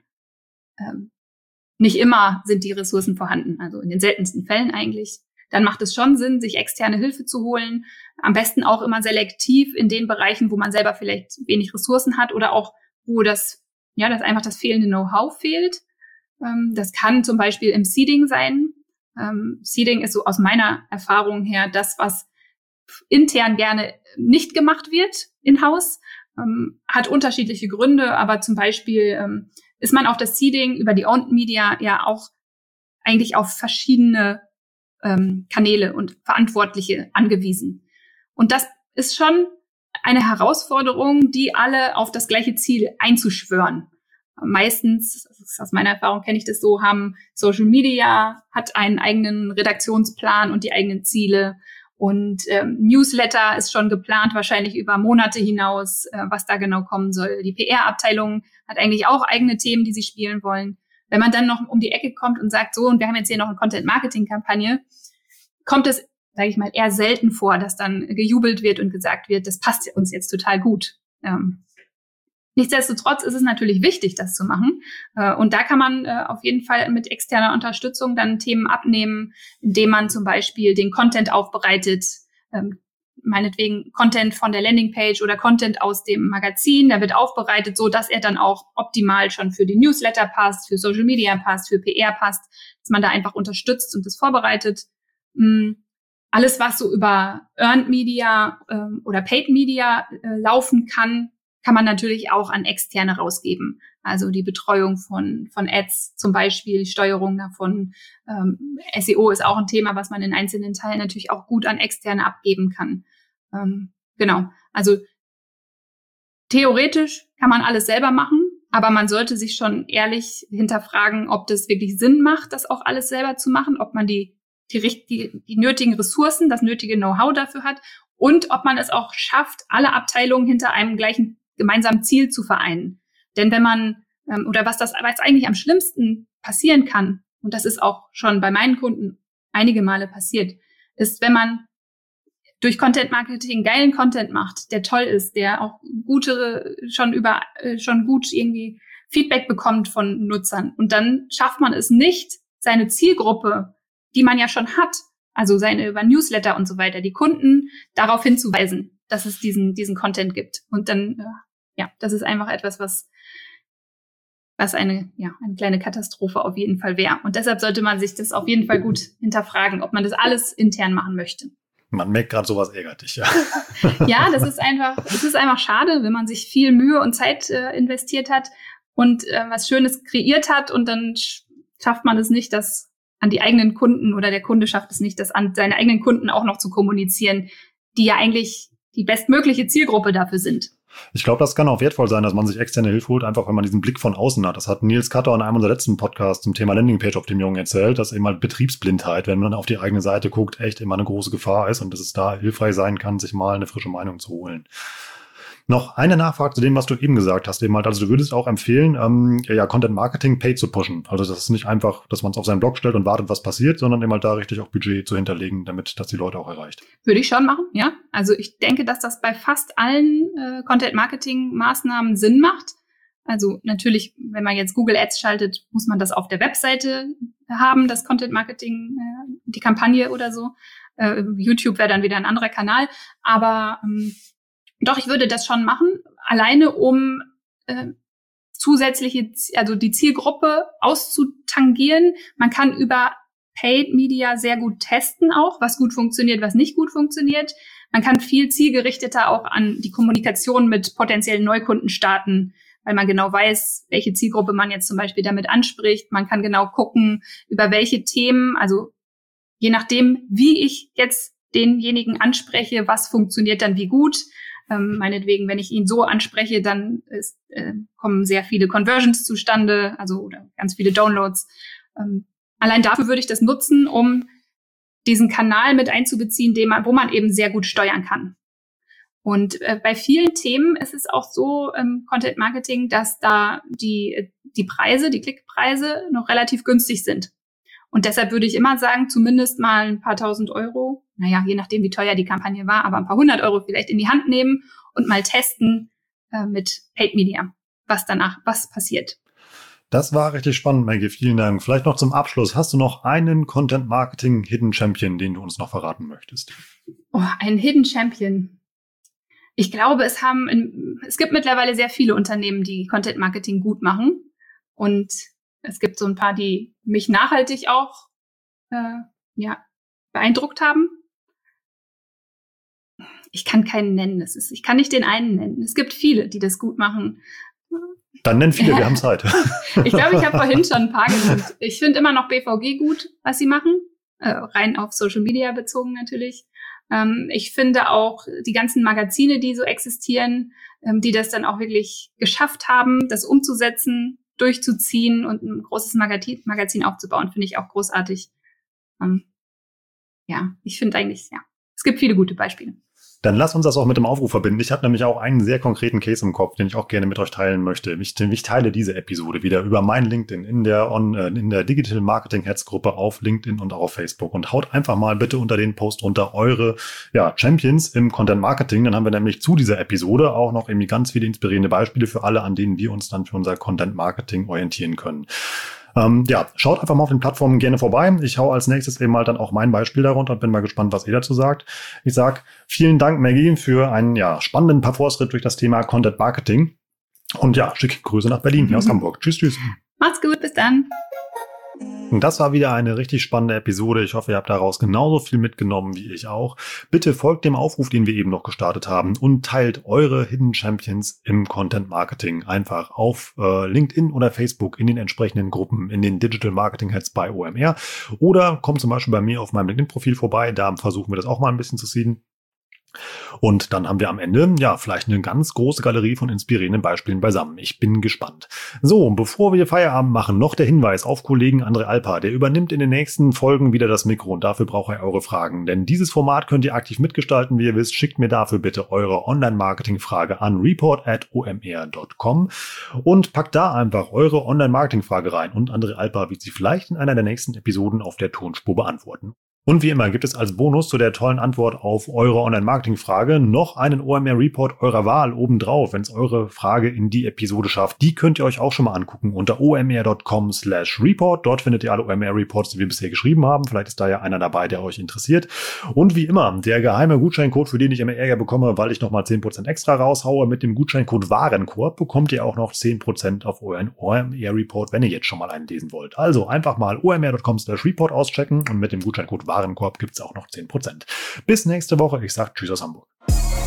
Nicht immer sind die Ressourcen vorhanden, also in den seltensten Fällen eigentlich. Dann macht es schon Sinn, sich externe Hilfe zu holen. Am besten auch immer selektiv in den Bereichen, wo man selber vielleicht wenig Ressourcen hat oder auch, wo dass einfach das fehlende Know-how fehlt. Das kann zum Beispiel im Seeding sein. Seeding ist so aus meiner Erfahrung her das, was intern gerne nicht gemacht wird in-house. Hat unterschiedliche Gründe, aber zum Beispiel ist man auf das Seeding über die Owned Media ja auch eigentlich auf verschiedene Kanäle und Verantwortliche angewiesen. Und das ist schon eine Herausforderung, die alle auf das gleiche Ziel einzuschwören. Meistens, aus meiner Erfahrung kenne ich das so, haben Social Media, hat einen eigenen Redaktionsplan und die eigenen Ziele. Und Newsletter ist schon geplant, wahrscheinlich über Monate hinaus, was da genau kommen soll. Die PR-Abteilung hat eigentlich auch eigene Themen, die sie spielen wollen. Wenn man dann noch um die Ecke kommt und sagt, so, und wir haben jetzt hier noch eine Content-Marketing-Kampagne, kommt es, sage ich mal, eher selten vor, dass dann gejubelt wird und gesagt wird, das passt uns jetzt total gut. Nichtsdestotrotz ist es natürlich wichtig, das zu machen. Und da kann man auf jeden Fall mit externer Unterstützung dann Themen abnehmen, indem man zum Beispiel den Content aufbereitet, meinetwegen Content von der Landingpage oder Content aus dem Magazin, der wird aufbereitet, so dass er dann auch optimal schon für die Newsletter passt, für Social Media passt, für PR passt, dass man da einfach unterstützt und das vorbereitet. Alles, was so über Earned Media oder Paid Media laufen kann man natürlich auch an Externe rausgeben. Also die Betreuung von Ads zum Beispiel, Steuerung davon. SEO ist auch ein Thema, was man in einzelnen Teilen natürlich auch gut an Externe abgeben kann. Genau. Also theoretisch kann man alles selber machen, aber man sollte sich schon ehrlich hinterfragen, ob das wirklich Sinn macht, das auch alles selber zu machen, ob man die nötigen Ressourcen, das nötige Know-how dafür hat und ob man es auch schafft, alle Abteilungen hinter einem gleichen gemeinsamen Ziel zu vereinen. Denn wenn man, oder was eigentlich am schlimmsten passieren kann, und das ist auch schon bei meinen Kunden einige Male passiert, ist, wenn man durch Content Marketing geilen Content macht, der toll ist, der auch schon gut irgendwie Feedback bekommt von Nutzern. Und dann schafft man es nicht, seine Zielgruppe, die man ja schon hat, also über Newsletter und so weiter, die Kunden darauf hinzuweisen, dass es diesen Content gibt. Und dann, das ist einfach etwas, was eine kleine Katastrophe auf jeden Fall wäre. Und deshalb sollte man sich das auf jeden Fall gut hinterfragen, ob man das alles intern machen möchte. Man merkt gerade, sowas ärgert dich, ja. Ja, es ist einfach schade, wenn man sich viel Mühe und Zeit investiert hat und was Schönes kreiert hat und dann schafft man es nicht, das an die eigenen Kunden oder der Kunde schafft es nicht, das an seine eigenen Kunden auch noch zu kommunizieren, die ja eigentlich die bestmögliche Zielgruppe dafür sind. Ich glaube, das kann auch wertvoll sein, dass man sich externe Hilfe holt, einfach wenn man diesen Blick von außen hat. Das hat Nils Cutter in einem unserer letzten Podcasts zum Thema Landingpage-Optimierung erzählt, dass eben halt Betriebsblindheit, wenn man auf die eigene Seite guckt, echt immer eine große Gefahr ist und dass es da hilfreich sein kann, sich mal eine frische Meinung zu holen. Noch eine Nachfrage zu dem, was du eben gesagt hast. Eben halt, also du würdest auch empfehlen, Content Marketing paid zu pushen. Also das ist nicht einfach, dass man es auf seinen Blog stellt und wartet, was passiert, sondern eben halt da richtig auch Budget zu hinterlegen, damit das die Leute auch erreicht. Würde ich schon machen, ja. Also ich denke, dass das bei fast allen Content Marketing Maßnahmen Sinn macht. Also natürlich, wenn man jetzt Google Ads schaltet, muss man das auf der Webseite haben, das Content Marketing, die Kampagne oder so. YouTube wäre dann wieder ein anderer Kanal. Aber doch, ich würde das schon machen, alleine um die Zielgruppe auszutangieren. Man kann über Paid Media sehr gut testen auch, was gut funktioniert, was nicht gut funktioniert. Man kann viel zielgerichteter auch an die Kommunikation mit potenziellen Neukunden starten, weil man genau weiß, welche Zielgruppe man jetzt zum Beispiel damit anspricht. Man kann genau gucken, über welche Themen, also je nachdem, wie ich jetzt denjenigen anspreche, was funktioniert dann wie gut. Meinetwegen, wenn ich ihn so anspreche, dann kommen sehr viele Conversions zustande, oder ganz viele Downloads. Allein dafür würde ich das nutzen, um diesen Kanal mit einzubeziehen, wo man eben sehr gut steuern kann. Und bei vielen Themen ist es auch so im Content Marketing, dass da die Preise, die Klickpreise noch relativ günstig sind. Und deshalb würde ich immer sagen, zumindest mal ein paar tausend Euro, je nachdem, wie teuer die Kampagne war, aber ein paar 100 Euro vielleicht in die Hand nehmen und mal testen mit Paid Media, was passiert. Das war richtig spannend, Maggie. Vielen Dank. Vielleicht noch zum Abschluss. Hast du noch einen Content Marketing Hidden Champion, den du uns noch verraten möchtest? Oh, ein Hidden Champion. Ich glaube, es gibt mittlerweile sehr viele Unternehmen, die Content Marketing gut machen. Und es gibt so ein paar, die mich nachhaltig auch beeindruckt haben. Ich kann keinen nennen. Ich kann nicht den einen nennen. Es gibt viele, die das gut machen. Dann nenn viele, wir haben Zeit. Ich glaube, ich habe vorhin schon ein paar genannt. Ich finde immer noch BVG gut, was sie machen. Rein auf Social Media bezogen natürlich. Ich finde auch die ganzen Magazine, die so existieren, die das dann auch wirklich geschafft haben, das umzusetzen, durchzuziehen und ein großes Magazin aufzubauen, finde ich auch großartig. Ich finde eigentlich, es gibt viele gute Beispiele. Dann lass uns das auch mit dem Aufruf verbinden. Ich habe nämlich auch einen sehr konkreten Case im Kopf, den ich auch gerne mit euch teilen möchte. Ich teile diese Episode wieder über mein LinkedIn in der Digital Marketing Heads Gruppe auf LinkedIn und auch auf Facebook und haut einfach mal bitte unter den Post unter eure Champions im Content Marketing. Dann haben wir nämlich zu dieser Episode auch noch irgendwie ganz viele inspirierende Beispiele für alle, an denen wir uns dann für unser Content Marketing orientieren können. Schaut einfach mal auf den Plattformen gerne vorbei. Ich hau als nächstes eben mal dann auch mein Beispiel darunter und bin mal gespannt, was ihr dazu sagt. Ich sag vielen Dank, Maggie, für einen spannenden Parforce-Ritt durch das Thema Content Marketing. Und schicke Grüße nach Berlin, hier aus Hamburg. Tschüss. Macht's gut, bis dann. Und das war wieder eine richtig spannende Episode. Ich hoffe, ihr habt daraus genauso viel mitgenommen wie ich auch. Bitte folgt dem Aufruf, den wir eben noch gestartet haben und teilt eure Hidden Champions im Content Marketing einfach auf LinkedIn oder Facebook in den entsprechenden Gruppen, in den Digital Marketing Heads bei OMR. Oder kommt zum Beispiel bei mir auf meinem LinkedIn-Profil vorbei. Da versuchen wir das auch mal ein bisschen zu seeden. Und dann haben wir am Ende vielleicht eine ganz große Galerie von inspirierenden Beispielen beisammen. Ich bin gespannt. So, bevor wir Feierabend machen, noch der Hinweis auf Kollegen André Alpa. Der übernimmt in den nächsten Folgen wieder das Mikro und dafür braucht er eure Fragen. Denn dieses Format könnt ihr aktiv mitgestalten, wie ihr wisst. Schickt mir dafür bitte eure Online-Marketing-Frage an report@omr.com und packt da einfach eure Online-Marketing-Frage rein. Und André Alpa wird sie vielleicht in einer der nächsten Episoden auf der Tonspur beantworten. Und wie immer gibt es als Bonus zu der tollen Antwort auf eure Online-Marketing-Frage noch einen OMR-Report eurer Wahl obendrauf, wenn es eure Frage in die Episode schafft. Die könnt ihr euch auch schon mal angucken unter omr.com/report. Dort findet ihr alle OMR-Reports, die wir bisher geschrieben haben. Vielleicht ist da ja einer dabei, der euch interessiert. Und wie immer, der geheime Gutscheincode, für den ich immer Ärger bekomme, weil ich nochmal 10% extra raushaue. Mit dem Gutscheincode Warenkorb bekommt ihr auch noch 10% auf euren OMR-Report, wenn ihr jetzt schon mal einen lesen wollt. Also einfach mal omr.com/report auschecken und mit dem Gutscheincode Warenkorb gibt es auch noch 10%. Bis nächste Woche. Ich sage Tschüss aus Hamburg.